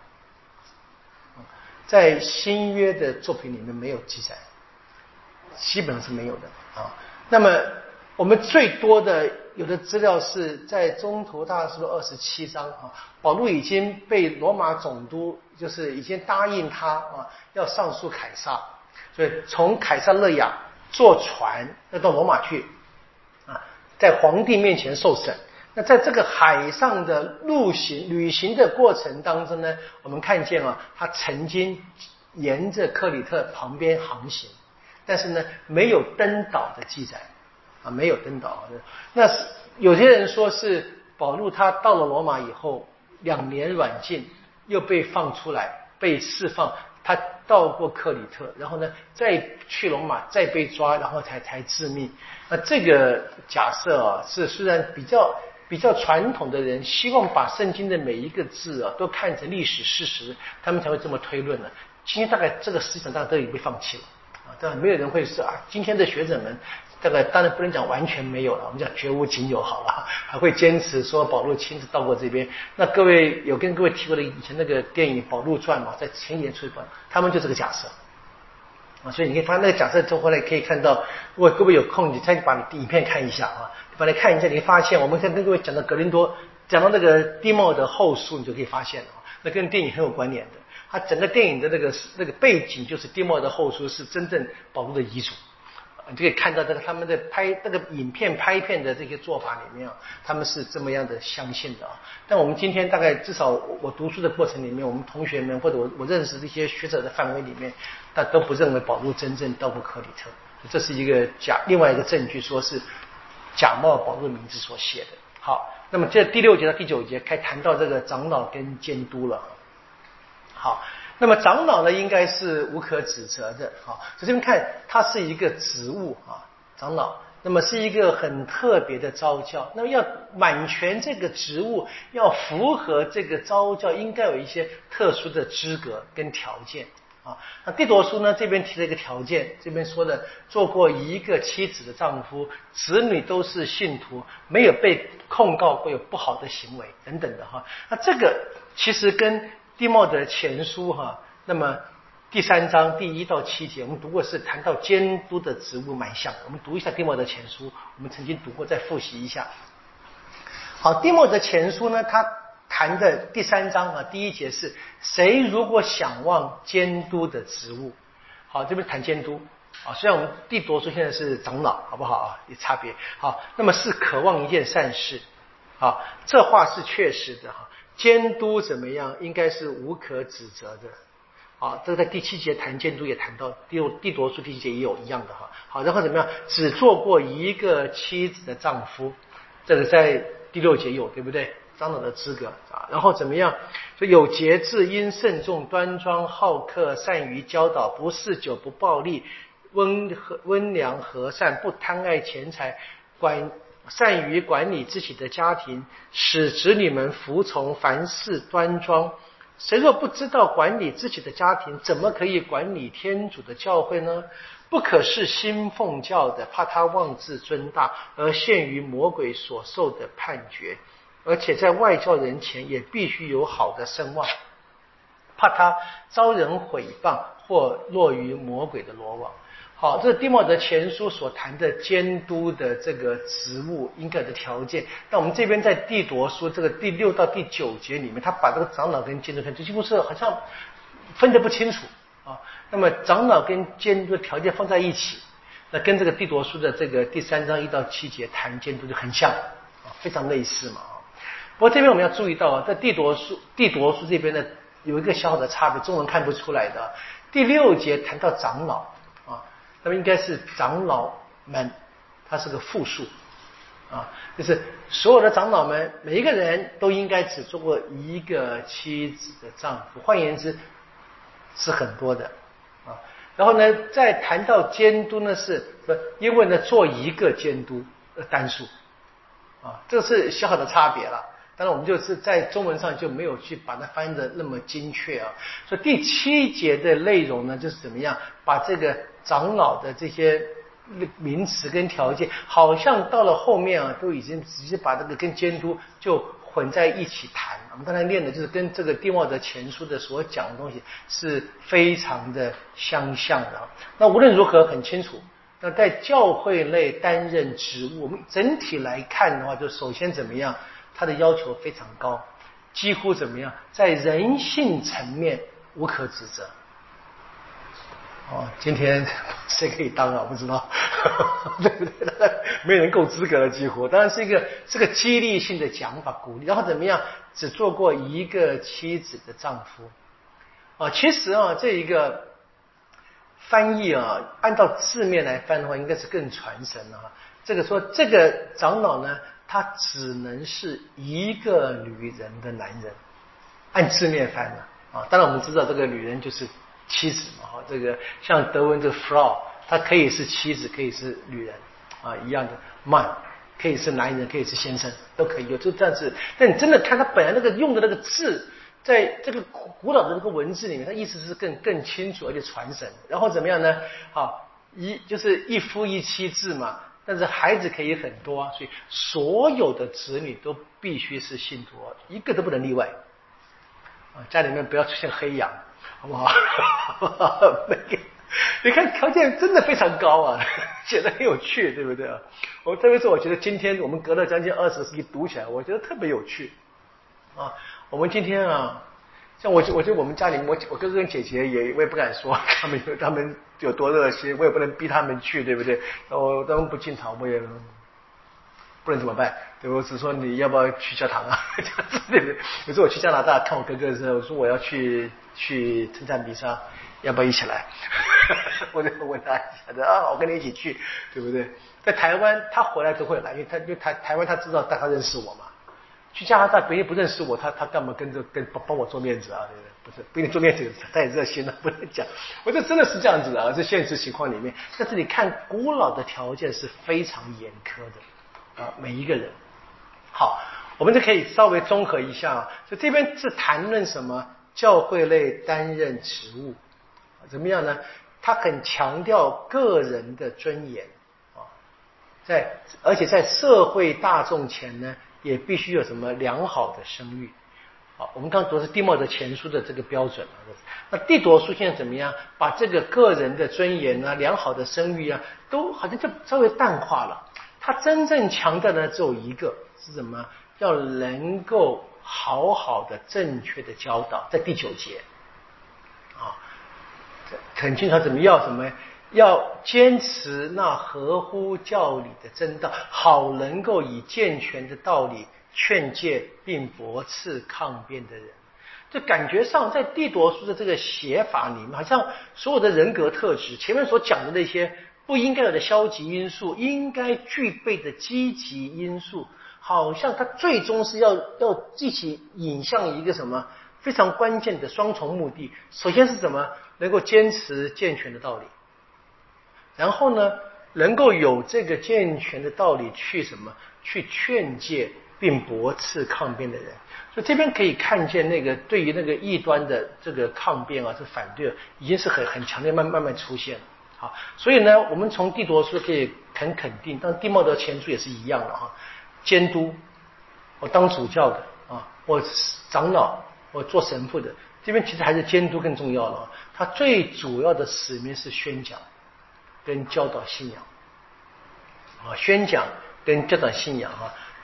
在新约的作品里面没有记载，基本上是没有的啊。那么我们最多的有的资料是在中途大书二十七章啊，保禄已经被罗马总督就是已经答应他啊要上诉凯撒，所以从凯撒勒雅坐船要到罗马去啊，在皇帝面前受审。那在这个海上的路行旅行的过程当中呢，我们看见啊，他曾经沿着克里特旁边航行，但是呢没有登岛的记载啊，没有登岛。那有些人说是保禄他到了罗马以后两年软禁，又被放出来被释放，他到过克里特，然后呢再去罗马再被抓，然后才才致命。那这个假设啊，是虽然比较比较传统的人希望把圣经的每一个字啊都看成历史事实，他们才会这么推论的。今天大概这个思想大概都已经被放弃了啊，当然没有人会说啊，今天的学者们大概当然不能讲完全没有了，我们讲绝无仅有好了，还会坚持说保禄亲自到过这边。那各位有跟各位提过的以前那个电影《保禄传》嘛，在前几年出版，他们就这个假设啊，所以你可以发现那个假设之后呢，可以看到，如果各位有空，你再把你影片看一下啊，把它看一下，你会发现我们跟各位讲到格林多，讲到那个蒂莫的后书，你就可以发现了，那跟电影很有关联的。它整个电影的那个那个背景就是蒂莫的后书是真正保禄的遗嘱，你就可以看到这个他们的拍那个影片拍片的这些做法里面啊，他们是这么样的相信的啊。但我们今天大概至少我读书的过程里面，我们同学们或者我我认识的一些学者的范围里面，但都不认为保禄真正到过克里特，这是一个假另外一个证据，说是假冒保禄名字所写的。好，那么这第六节到第九节开谈到这个长老跟监督了。好，那么长老呢，应该是无可指责的。好，这边看它是一个职务啊，长老，那么是一个很特别的召教。那么要满全这个职务，要符合这个召教，应该有一些特殊的资格跟条件啊。那帝铎书呢，这边提了一个条件，这边说的做过一个妻子的丈夫，子女都是信徒，没有被控告过有不好的行为等等的哈。那这个其实跟蒂莫德前书哈，那么第三章第一到七节，我们读过是谈到监督的职务蛮像的。我们读一下蒂莫德前书，我们曾经读过，再复习一下。好，蒂莫德前书呢，他谈的第三章啊，第一节是谁如果想望监督的职务，好，这边谈监督啊，虽然我们帝铎书现在是长老，好不好啊？有差别。好，那么是渴望一件善事，好，这话是确实的哈。监督怎么样？应该是无可指责的。好，这个在第七节谈监督也谈到，第帝铎书第七节也有一样的哈。好，然后怎么样？只做过一个妻子的丈夫，这个在第六节有，对不对？长老的资格啊。然后怎么样？说有节制，应慎重，端庄，好客，善于教导，不嗜酒，不暴力，温和温良和善，不贪爱钱财，管。善于管理自己的家庭，使子女们服从，凡事端庄。谁若不知道管理自己的家庭，怎么可以管理天主的教会呢？不可是新奉教的，怕他妄自尊大，而陷于魔鬼所受的判决。而且在外教人前也必须有好的声望，怕他遭人毁谤，或落于魔鬼的罗网。好，这是蒂莫德前书所谈的监督的这个职务应该的条件。那我们这边在帝铎书这个第六到第九节里面，他把这个长老跟监督看，这几乎是好像分得不清楚啊。那么长老跟监督的条件放在一起，那跟这个地铎书的这个第三章一到七节谈监督就很像啊，非常类似嘛啊。不过这边我们要注意到啊，在地铎书地铎书这边呢有一个小小的差别，中文看不出来的。第六节谈到长老啊，那么应该是长老们，它是个复数啊，就是所有的长老们每一个人都应该只做过一个妻子的丈夫，换言之是很多的啊。然后呢，再谈到监督呢，是因为呢做一个监督的单数啊，这是小小的差别了。当然我们就是在中文上就没有去把它翻译的那么精确啊。所以第七节的内容呢，就是怎么样把这个长老的这些名词跟条件，好像到了后面啊，都已经直接把这个跟监督就混在一起谈。我们刚才念的就是跟这个丁茂德前书的所讲的东西是非常的相像的。那无论如何很清楚，那在教会内担任职务，我们整体来看的话，就首先怎么样，他的要求非常高，几乎怎么样，在人性层面无可指责。哦，今天谁可以当啊？不知道，对不对？没人够资格的，几乎。当然是一个是个激励性的讲法，鼓励。然后怎么样？只做过一个妻子的丈夫。啊，其实啊，这一个翻译啊，按照字面来翻的话，应该是更传神啊。这个说这个长老呢，他只能是一个女人的男人，按字面翻的啊。当然我们知道这个女人就是妻子嘛，哈，这个像德文这个 Frau， 它可以是妻子，可以是女人啊，一样的 man， 可以是男人，可以是先生，都可以有就这样子。但你真的看他本来那个用的那个字，在这个古老的这个文字里面，它意思是更更清楚而且传神。然后怎么样呢？好，一就是一夫一妻制嘛，但是孩子可以很多啊，所以所有的子女都必须是信徒，一个都不能例外啊，家里面不要出现黑羊。好不好？你看条件真的非常高啊，写得很有趣，对不对啊？我特别是我觉得今天我们隔了将近二十世纪读起来，我觉得特别有趣啊。我们今天啊，像我，我觉得我们家里，我我哥哥跟姐姐也，我也不敢说他们有他们有多热心，我也不能逼他们去，对不对？我他们不进堂，我也不能怎么办？对，我只说你要不要去教堂啊？这样子对不对？有时候我去加拿大看我哥哥的时候，我说我要去去称赞弥撒，要不要一起来？我就问他一下啊，我跟你一起去，对不对？在台湾他回来都会来，因为他因为台台湾他知道大家认识我嘛。去加拿大别人不认识我，他他干嘛跟着跟帮帮我做面子啊？对不对？不是不一定做面子，他也热心了，不能讲。我这真的是这样子的啊，这现实情况里面。但是你看古老的条件是非常严苛的啊，每一个人。好，我们就可以稍微综合一下啊。就这边是谈论什么？教会内担任职务，怎么样呢？他很强调个人的尊严啊，在而且在社会大众前呢。也必须有什么良好的声誉。好，我们刚读的是蒂莫德前书的这个标准。那蒂铎书现在怎么样？把这个个人的尊严啊、良好的声誉啊，都好像就稍微淡化了。他真正强调的只有一个，是什么？要能够好好的、正确的教导，在第九节啊，很清楚怎么要什么。要坚持那合乎教理的真道，好能够以健全的道理劝诫并驳斥抗辩的人。这感觉上在蒂铎书的这个写法里面，好像所有的人格特质，前面所讲的那些不应该有的消极因素，应该具备的积极因素，好像它最终是要要一起引向一个什么非常关键的双重目的。首先是什么？能够坚持健全的道理。然后呢，能够有这个健全的道理去什么？去劝诫并驳斥抗辩的人。所以这边可以看见那个对于那个异端的这个抗辩啊，这反对已经是很很强烈，慢慢慢出现了。好，所以呢，我们从蒂铎书可以很肯定，当蒂莫德前书也是一样的哈。监督，我当主教的啊，我长老，我做神父的，这边其实还是监督更重要了。他最主要的使命是宣讲。跟教导信仰啊，宣讲跟教导信仰啊，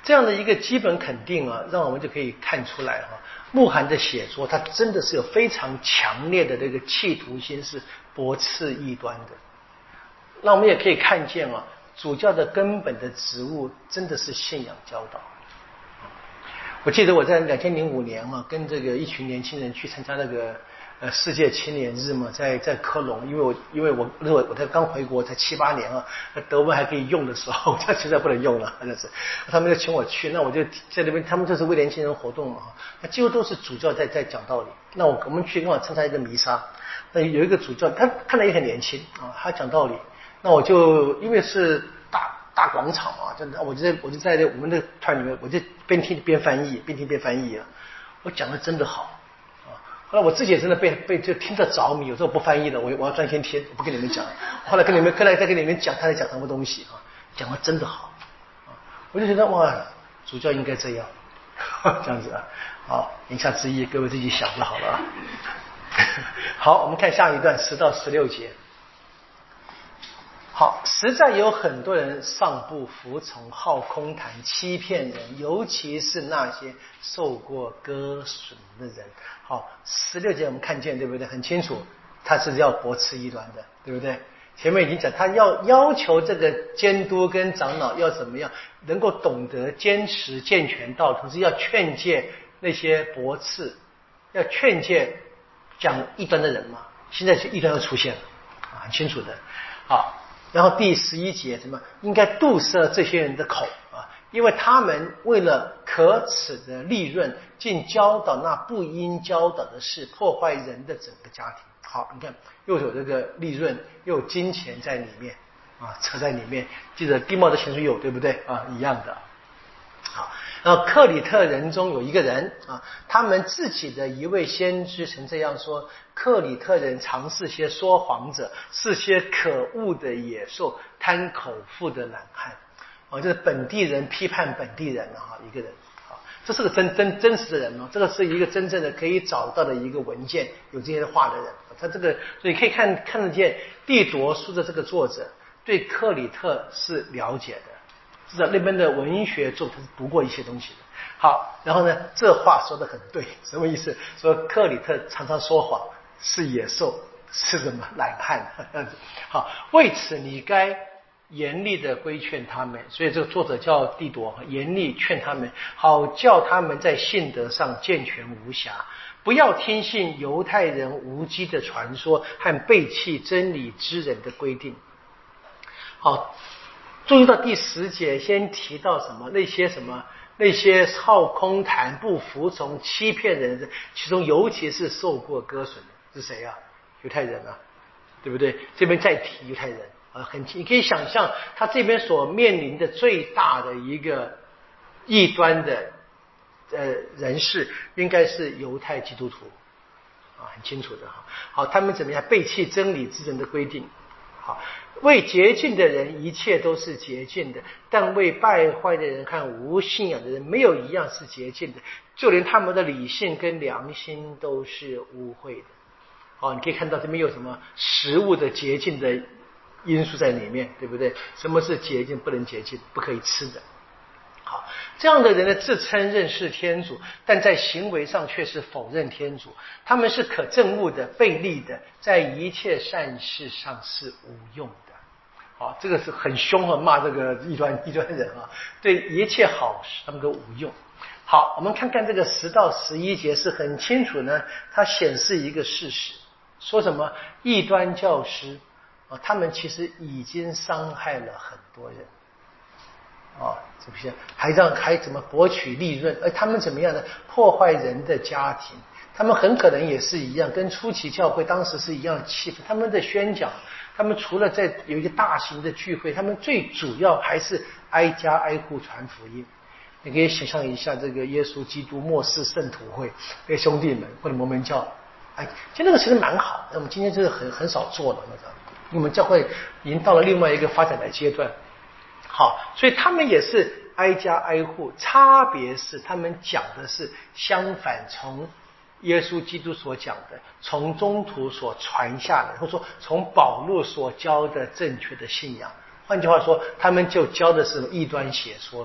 这样的一个基本肯定啊，让我们就可以看出来啊，慕寒的写作它真的是有非常强烈的这个企图心，是驳斥异端的。那我们也可以看见啊，主教的根本的职务真的是信仰教导。我记得我在两千零五年啊，跟这个一群年轻人去参加那个呃世界青年日嘛，在在科隆，因为我因为我那我我才刚回国才七八年啊，德文还可以用的时候，他现在不能用了，真的是，他们就请我去，那我就在那边，他们就是为年轻人活动嘛，那几乎都是主教在在讲道理。那我我们去刚好参加一个弥撒，那有一个主教，他看来也很年轻啊，他讲道理，那我就因为是大大广场嘛，真的，我就在我就在我们的团里面，我就边听边翻译，边听边翻译啊，我讲的真的好。后来我自己也真的被被就听着着迷，有时候不翻译的，我我要专心听，我不跟你们讲。后来跟你们后来再跟你们讲他在讲什么东西啊，讲的真的好啊，我就觉得哇，主教应该这样，这样子啊，好，言下之意各位自己想就好了啊。好，我们看下一段十到十六节。好，实在有很多人尚不服从，好空谈，欺骗人，尤其是那些受过割损的人。好，十六节我们看见对不对？很清楚，他是要驳斥异端的，对不对？前面已经讲，他要要求这个监督跟长老要怎么样，能够懂得坚持健全道，同时要劝诫那些驳斥，要劝诫讲异端的人嘛。现在是异端要出现了啊，很清楚的。好。然后第十一节什么？应该堵塞这些人的口啊，因为他们为了可耻的利润，竟教导那不应教导的事，破坏人的整个家庭。好，你看又有这个利润，又有金钱在里面啊，扯在里面。记得地貌的前书有对不对啊？一样的。好，然后克里特人中有一个人啊，他们自己的一位先知曾这样说：克里特人常是些说谎者，是些可恶的野兽，贪口腹的懒汉。啊，就是本地人批判本地人啊，一个人啊，这是个真真真实的人哦，这个是一个真正的可以找到的一个文件，有这些话的人。他这个，所以可以看看得见帝铎书的这个作者对克里特是了解的。至少那边的文学作他是读过一些东西的。好，然后呢，这话说得很对，什么意思？说克里特常常说谎，是野兽，是什么懒汉？好，为此你该严厉的规劝他们。所以这个作者叫帝铎，严厉劝他们，好叫他们在信德上健全无瑕，不要听信犹太人无稽的传说和背弃真理之人的规定。好。注意到第十节，先提到什么？那些什么？那些好空谈、不服从、欺骗人的，其中尤其是受过割损的是谁啊？犹太人啊，对不对？这边再提犹太人啊，很你可以想象，他这边所面临的最大的一个异端的呃人士，应该是犹太基督徒啊，很清楚的哈。好，他们怎么样背弃真理之人的规定？好，为洁净的人一切都是洁净的，但为败坏的人和无信仰的人没有一样是洁净的，就连他们的理性跟良心都是污秽的。好，你可以看到这边有什么食物的洁净的因素在里面，对不对？什么是洁净？不能洁净，不可以吃的。好，这样的人呢，自称认识天主，但在行为上却是否认天主。他们是可憎恶的、悖逆的，在一切善事上是无用的。好，这个是很凶啊，骂这个异端异端人啊，对一切好事他们都无用。好，我们看看这个十到十一节是很清楚呢，它显示一个事实，说什么异端教师啊，他们其实已经伤害了很多人。啊，是不是还让还怎么博取利润？而他们怎么样呢？破坏人的家庭，他们很可能也是一样，跟初期教会当时是一样的气氛。他们的宣讲，他们除了在有一个大型的聚会，他们最主要还是挨家挨户传福音。你可以想象一下，这个耶稣基督末世圣徒会，那兄弟们或者摩门教，哎，其实那个其实蛮好的。我们今天就是很很少做了，那个，因为我们教会已经到了另外一个发展的阶段。好，所以他们也是挨家挨户，差别是他们讲的是相反，从耶稣基督所讲的，从宗徒所传下来，或者说从保罗所教的正确的信仰。换句话说，他们就教的是异端邪说了。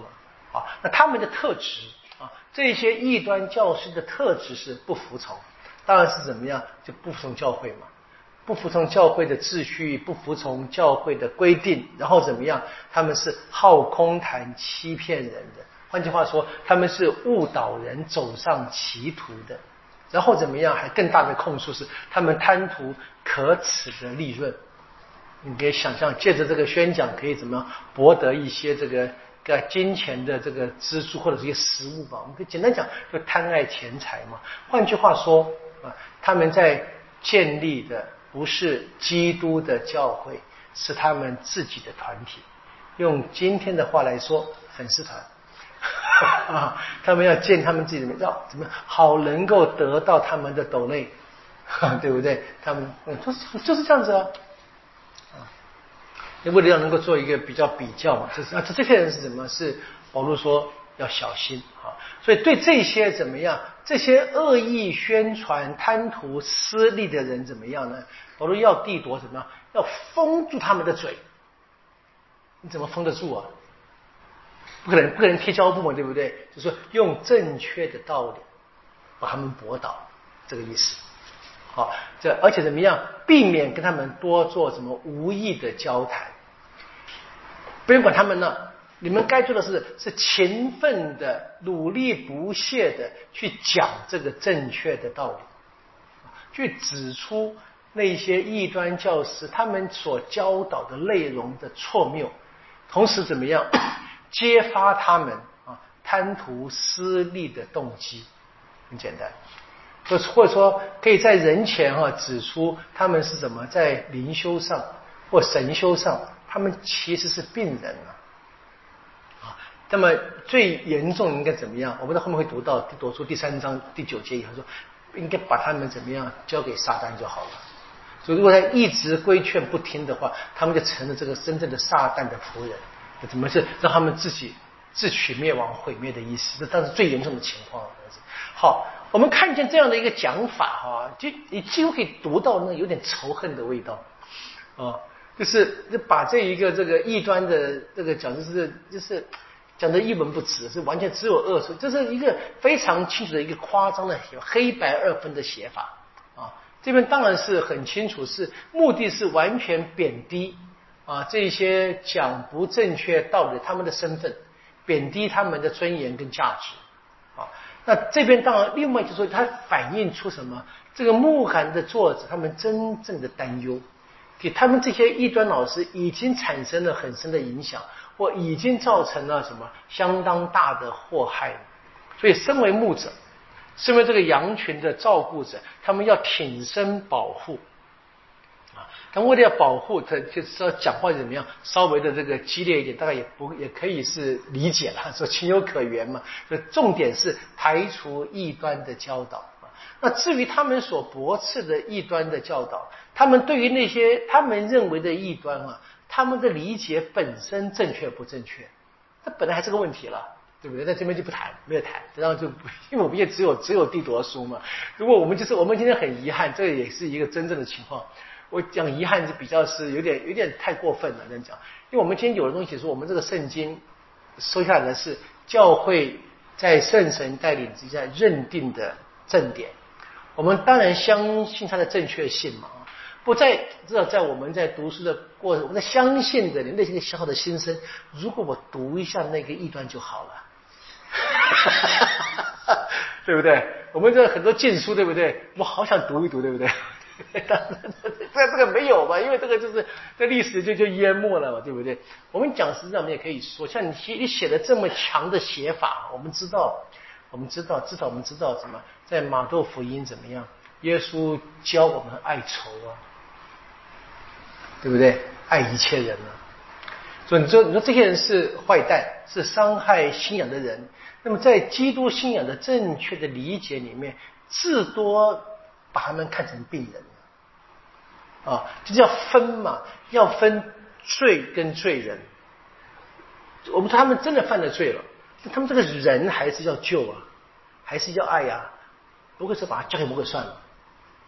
啊，那他们的特质啊，这些异端教师的特质是不服从，当然是怎么样，就不服从教会嘛，不服从教会的秩序，不服从教会的规定，然后怎么样？他们是好空谈、欺骗人的。换句话说，他们是误导人走上歧途的。然后怎么样？还更大的控诉是，他们贪图可耻的利润。你可以想象，借着这个宣讲，可以怎么样博得一些这个个金钱的这个资助或者这些食物吧？我们可以简单讲，就贪爱钱财嘛。换句话说啊，他们在建立的不是基督的教会，是他们自己的团体。用今天的话来说，粉丝团。啊，他们要建他们自己的，要怎么好能够得到他们的斗内，对不对？他们嗯，就是就是这样子啊。啊，为了要能够做一个比较比较嘛，就是啊，这这些人是什么？是保罗说要小心啊。所以对这些怎么样？这些恶意宣传、贪图私利的人怎么样呢？保罗要帝夺怎么样？要封住他们的嘴。你怎么封得住啊？不可能，不可能贴胶布嘛，对不对？就是说用正确的道理把他们驳倒，这个意思。好，这而且怎么样，避免跟他们多做什么无意的交谈。不用管他们呢，你们该做的是是勤奋的、努力不懈的去讲这个正确的道理，去指出那些异端教师他们所教导的内容的错谬，同时怎么样？揭发他们啊贪图私利的动机，很简单，或者说可以在人前哈、啊、指出他们是怎么在灵修上或神修上，他们其实是病人啊。啊，那么最严重应该怎么样？我们在后面会读到读出第三章第九节以后说，应该把他们怎么样交给撒旦就好了。所以如果他一直规劝不听的话，他们就成了这个真正的撒旦的仆人。怎么是让他们自己自取灭亡、毁灭的意思？这当然是最严重的情况。好，我们看见这样的一个讲法哈，就你几乎可以读到那有点仇恨的味道啊，就是把这一个这个异端的这个讲，就是就是讲的一文不值，是完全只有恶处，这是一个非常清楚的一个夸张的黑白二分的写法啊。这边当然是很清楚，是目的是完全贬低。啊，这些讲不正确道理，他们的身份，贬低他们的尊严跟价值。啊，那这边当然，另外就是说，它反映出什么？这个慕寒的作者他们真正的担忧，给他们这些异端老师已经产生了很深的影响，或已经造成了什么相当大的祸害。所以，身为牧者，身为这个羊群的照顾者，他们要挺身保护。但为了要保护他，就是说讲话怎么样，稍微的这个激烈一点，大概也不也可以是理解了，说情有可原嘛。所以重点是排除异端的教导。那至于他们所驳斥的异端的教导，他们对于那些他们认为的异端啊，他们的理解本身正确不正确，这本来还是个问题了，对不对？在这边就不谈，没有谈，然后就因为我们也只有只有帝铎书嘛。如果我们就是我们今天很遗憾，这也是一个真正的情况。我讲遗憾是比较是有点有点太过分了，这样讲，因为我们今天有的东西说我们这个圣经收下来的是教会在圣神带领之下认定的正典，我们当然相信它的正确性嘛，不在至少在我们在读书的过程，我们在相信的你内心的消耗的心声，如果我读一下那个异端就好了，对不对？我们这很多禁书，对不对？我好想读一读，对不对？这这个没有吧，因为这个就是在历史就就淹没了嘛，对不对？我们讲实际上我们也可以说，像你写你写的这么强的写法，我们知道，我们知道，至少我们知道什么，在马窦福音怎么样？耶稣教我们爱仇啊，对不对？爱一切人啊。所以你说，你说这些人是坏蛋，是伤害信仰的人。那么在基督信仰的正确的理解里面，至多把他们看成病人啊，就是要分嘛，要分罪跟罪人。我们说他们真的犯了罪了，他们这个人还是要救啊，还是要爱啊，不会说把他交给魔鬼算了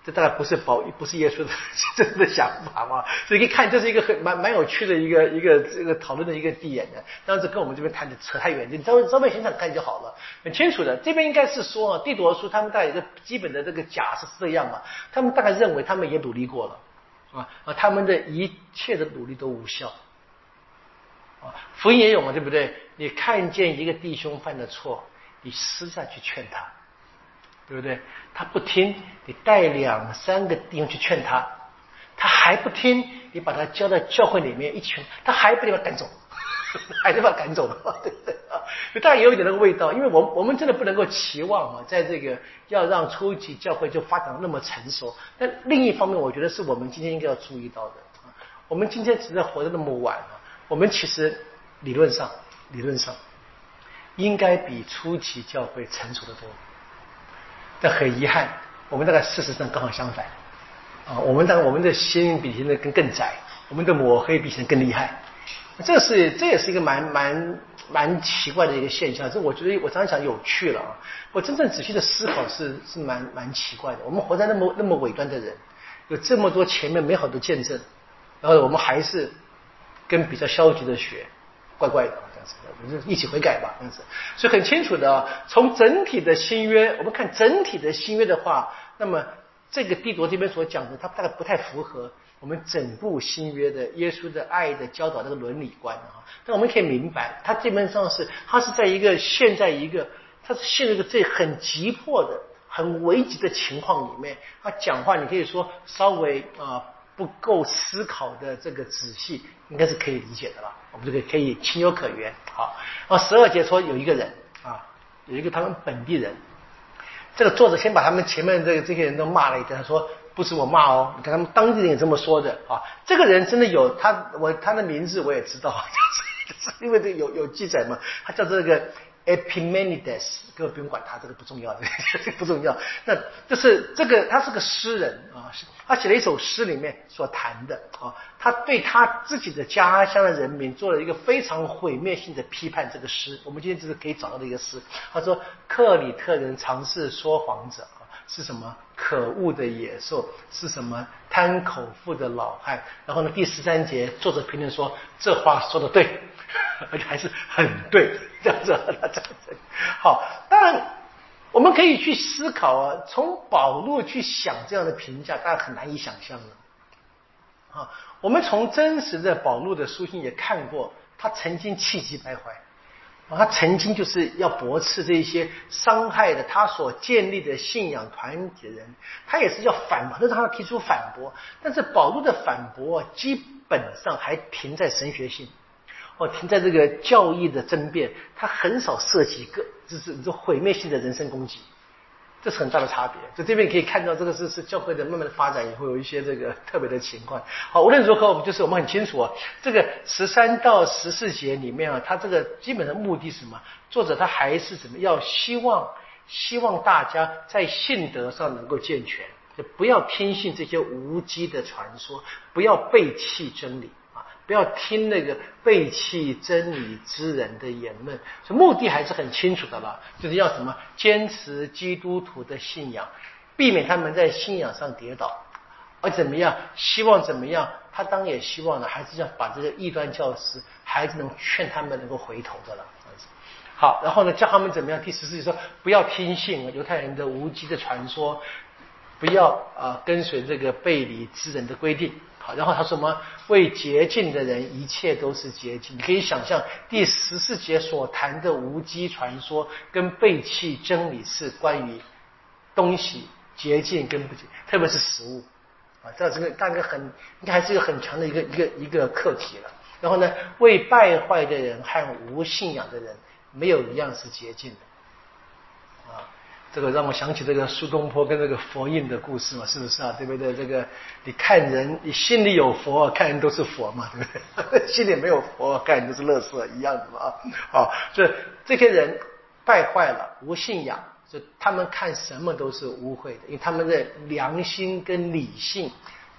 这大概不是保不是耶稣的真的想法嘛？所以可以看，这是一个很蛮蛮有趣的一个一个这个讨论的一个地点的。当然这跟我们这边谈的扯太远，你稍微稍微想想看就好了，很清楚的。这边应该是说啊，地铎书他们大概有一个基本的这个假设是这样嘛，他们大概认为他们也努力过了啊，啊，他们的一切的努力都无效啊。福音也有嘛，对不对？你看见一个弟兄犯的错，你私下去劝他。对不对？他不听，你带两三个弟兄去劝他，他还不听，你把他交到教会里面一群，他还不得把他赶走，还得把他赶走的话，对不对啊？当然也有一点那个味道，因为我我们真的不能够期望啊，在这个要让初级教会就发展那么成熟。但另一方面，我觉得是我们今天应该要注意到的啊。我们今天只是活得那么晚啊，我们其实理论上理论上应该比初级教会成熟得多。但很遗憾，我们大概事实上刚好相反啊！我们当然我们的心比现在更更窄，我们的抹黑比现在更厉害。这是这也是一个蛮蛮蛮奇怪的一个现象。这我觉得我常常讲有趣了啊！我真正仔细的思考是是蛮蛮奇怪的。我们活在那么那么尾端的人，有这么多前面美好的见证，然后我们还是跟比较消极的学，怪怪的。我们就一起悔改吧，这样子。所以很清楚的啊，从整体的新约，我们看整体的新约的话，那么这个地铎这边所讲的，它大概不太符合我们整部新约的耶稣的爱的教导这个伦理观啊。但我们可以明白，它基本上是它是在一个现在一个，它是陷入一个这很急迫的、很危急的情况里面，他讲话你可以说稍微啊。呃不够思考的这个仔细，应该是可以理解的了。我们这个可以情有可原。好，然后十二节说有一个人啊，有一个他们本地人，这个作者先把他们前面这个这些人都骂了一顿，他说不是我骂哦，你看他们当地人也这么说的啊。这个人真的有他，我他的名字我也知道，就是因为这有有记载嘛，他叫这个。Epimenides， 各位不用管他，这个不重要，这个不重要。那就是这个，他是个诗人啊，他写了一首诗里面所谈的啊，他对他自己的家乡的人民做了一个非常毁灭性的批判。这个诗，我们今天就是可以找到的一个诗。他说，克里特人常是说谎者啊，是什么可恶的野兽，是什么贪口腹的老汉。然后呢，第十三节，作者评论说，这话说的对。而且还是很对，这样子，这样子。好，当然我们可以去思考啊，从保罗去想这样的评价，大家很难以想象的。啊，我们从真实的保罗的书信也看过，他曾经气急败坏，啊，他曾经就是要驳斥这些伤害的他所建立的信仰团体的人，他也是要反驳，那是他提出反驳。但是保罗的反驳基本上还停在神学性。哦，停在这个教义的争辩，他很少涉及个就是这毁灭性的人身攻击，这是很大的差别。在这边可以看到，这个是是教会的慢慢的发展，也会有一些这个特别的情况。好，无论如何，我们就是我们很清楚啊，这个十三到十四节里面啊，他这个基本的目的是什么？作者他还是怎么要希望希望大家在信德上能够健全，就不要听信这些无稽的传说，不要背弃真理。不要听那个背弃真理之人的言论，所以目的还是很清楚的了，就是要什么坚持基督徒的信仰，避免他们在信仰上跌倒，而怎么样？希望怎么样？他当然也希望呢，还是要把这个异端教师，还是能劝他们能够回头的了。好，然后呢，叫他们怎么样？第十四节说，不要听信犹太人的无稽的传说，不要啊、呃、跟随这个背离之人的规定。好，然后他说什么？为洁净的人，一切都是洁净。你可以想象第十四节所谈的无稽传说跟背弃真理是关于东西洁净跟不洁，特别是食物啊，这这个大概很应该还是一个很强的一个一个一个课题了。然后呢，为败坏的人和无信仰的人，没有一样是洁净的啊。这个让我想起这个苏东坡跟这个佛印的故事嘛，是不是啊？对不对？这个你看人，你心里有佛，看人都是佛嘛，对不对？心里没有佛，看人都是垃圾一样的嘛啊。好，所以这些人败坏了，无信仰，就他们看什么都是污秽的，因为他们的良心跟理性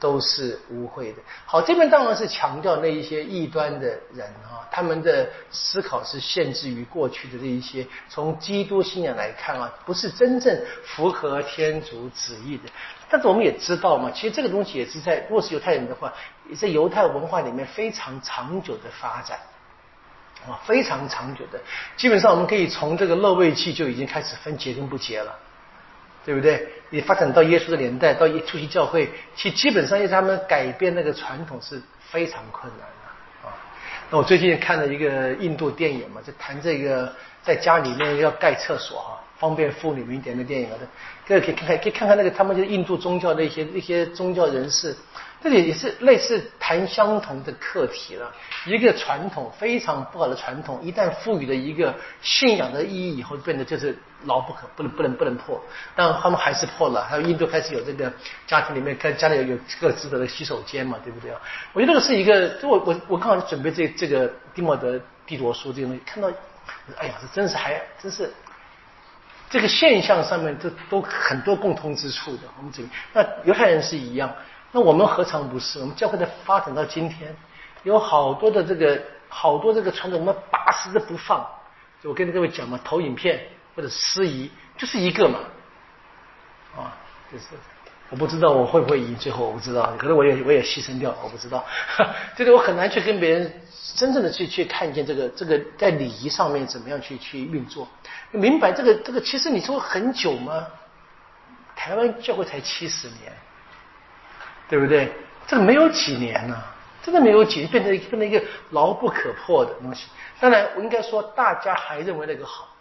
都是污秽的。好，这边当然是强调那一些异端的人啊，他们的思考是限制于过去的这一些，从基督信仰来看啊，不是真正符合天主旨意的。但是我们也知道嘛，其实这个东西也是在，如果是犹太人的话，也在犹太文化里面非常长久的发展。啊，非常长久的，基本上我们可以从这个漏位器就已经开始分结跟不结了，对不对？你发展到耶稣的年代，到初期教会，其实基本上要他们改变那个传统是非常困难的啊。那我最近看了一个印度电影嘛，就谈这个在家里面要盖厕所哈、啊，方便妇女们一点的电影啊，各位可以看看，可以看看那个他们就是印度宗教的一些一些宗教人士。这里也是类似谈相同的课题了，一个传统非常不好的传统，一旦赋予了一个信仰的意义以后，变得就是牢不可不能不能不能破。但他们还是破了，还有印度开始有这个家庭里面跟家里有有各自的洗手间嘛，对不对啊？我觉得这个是一个，我我我刚好准备这这个蒂莫德蒂罗书这个东西，看到，哎呀，这真是还真是。这个现象上面都都很多共通之处的，我们这个那犹太人是一样。那我们何尝不是？我们教会的发展到今天，有好多的这个好多这个传统，我们把持着不放。就我跟各位讲嘛，投影片或者司仪就是一个嘛，啊，就是我不知道我会不会赢，最后我不知道，可能我也我也牺牲掉了，我不知道。这个我很难去跟别人真正的去去看见这个这个在礼仪上面怎么样去去运作，明白这个这个其实你说很久吗？台湾教会才七十年。对不对？这个没有几年呢、啊，真的没有几年，变成变成一个牢不可破的东西。当然，我应该说，大家还认为那个好。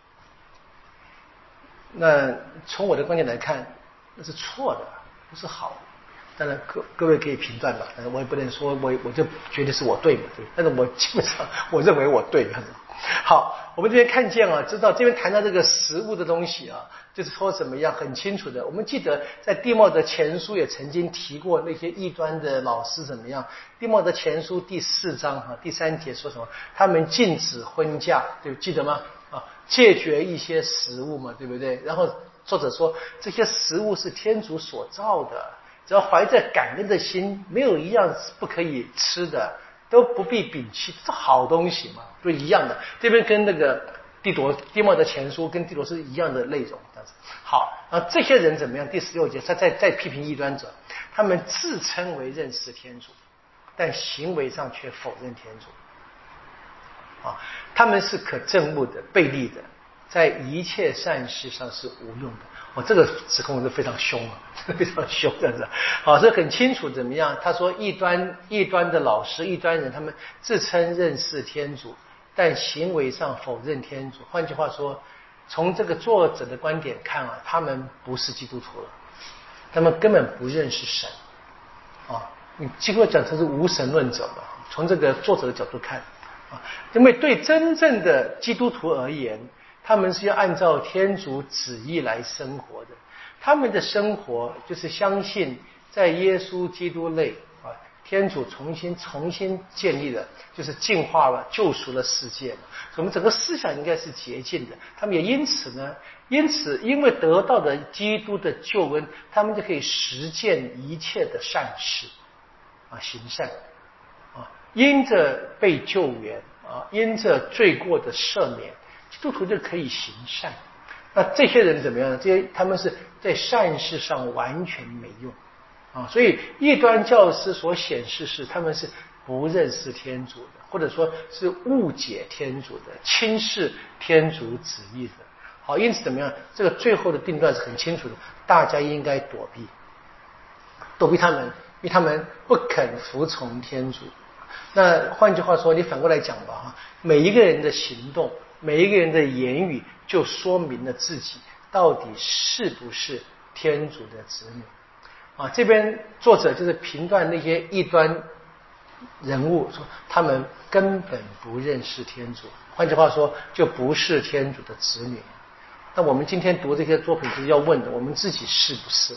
那从我的观点来看，那是错的，不是好的。当然，各各位可以评断吧，但是我也不能说我我就觉得是我对嘛，对。但是我基本上我认为我对。好，我们这边看见啊，知道这边谈到这个食物的东西啊，就是说怎么样很清楚的。我们记得在蒂莫德前书也曾经提过那些异端的老师怎么样。蒂莫德前书第四章哈、啊、第三节说什么？他们禁止婚嫁，对，记得吗？啊，戒绝一些食物嘛，对不对？然后作者说这些食物是天主所造的，只要怀着感恩的心，没有一样是不可以吃的。都不必摒弃，这是好东西嘛，不一样的。这边跟那个蒂多蒂莫的前书跟蒂多是一样的内容。好，那这些人怎么样？第十六节，他在在批评异端者，他们自称为认识天主，但行为上却否认天主。啊，他们是可憎恶的、悖逆的，在一切善事上是无用的。我、哦、这个指控是非常凶啊，非常凶这样子。好，所以很清楚怎么样？他说异端异端的老师、异端人，他们自称认识天主，但行为上否认天主。换句话说，从这个作者的观点看啊，他们不是基督徒了，他们根本不认识神啊。你几乎讲成是无神论者了。从这个作者的角度看啊，因为对真正的基督徒而言，他们是要按照天主旨意来生活的，他们的生活就是相信在耶稣基督内啊，天主重新重新建立了，就是净化了、救赎了世界嘛。我们整个思想应该是洁净的，他们也因此呢，因此因为得到的基督的救恩，他们就可以实践一切的善事啊，行善啊，因着被救援啊，因着罪过的赦免。基督徒就可以行善，那这些人怎么样呢？这些他们是在善事上完全没用啊，所以异端教师所显示是他们是不认识天主的，或者说是误解天主的，轻视天主旨意的。好，因此怎么样？这个最后的定断是很清楚的，大家应该躲避，躲避他们，因为他们不肯服从天主。那换句话说，你反过来讲吧，哈，每一个人的行动，每一个人的言语，就说明了自己到底是不是天主的子女啊。这边作者就是评断那些异端人物，说他们根本不认识天主，换句话说，就不是天主的子女。那我们今天读这些作品，就是要问的，我们自己是不是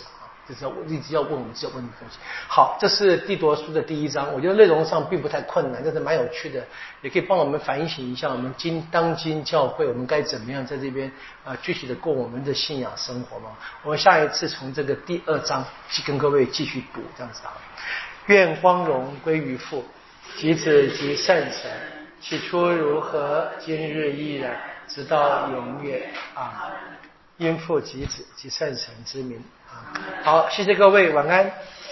就是要一直要问我们这个问题东西。好，这是地铎书的第一章，我觉得内容上并不太困难，但是蛮有趣的，也可以帮我们反省一下我们今当今教会我们该怎么样在这边啊、呃、具体的过我们的信仰生活嘛。我们下一次从这个第二章跟各位继续读，这样子啊。愿光荣归于父及子及圣神，起初如何，今日亦然，直到永远啊！因父及子及圣神之名啊！好，谢谢各位，晚安。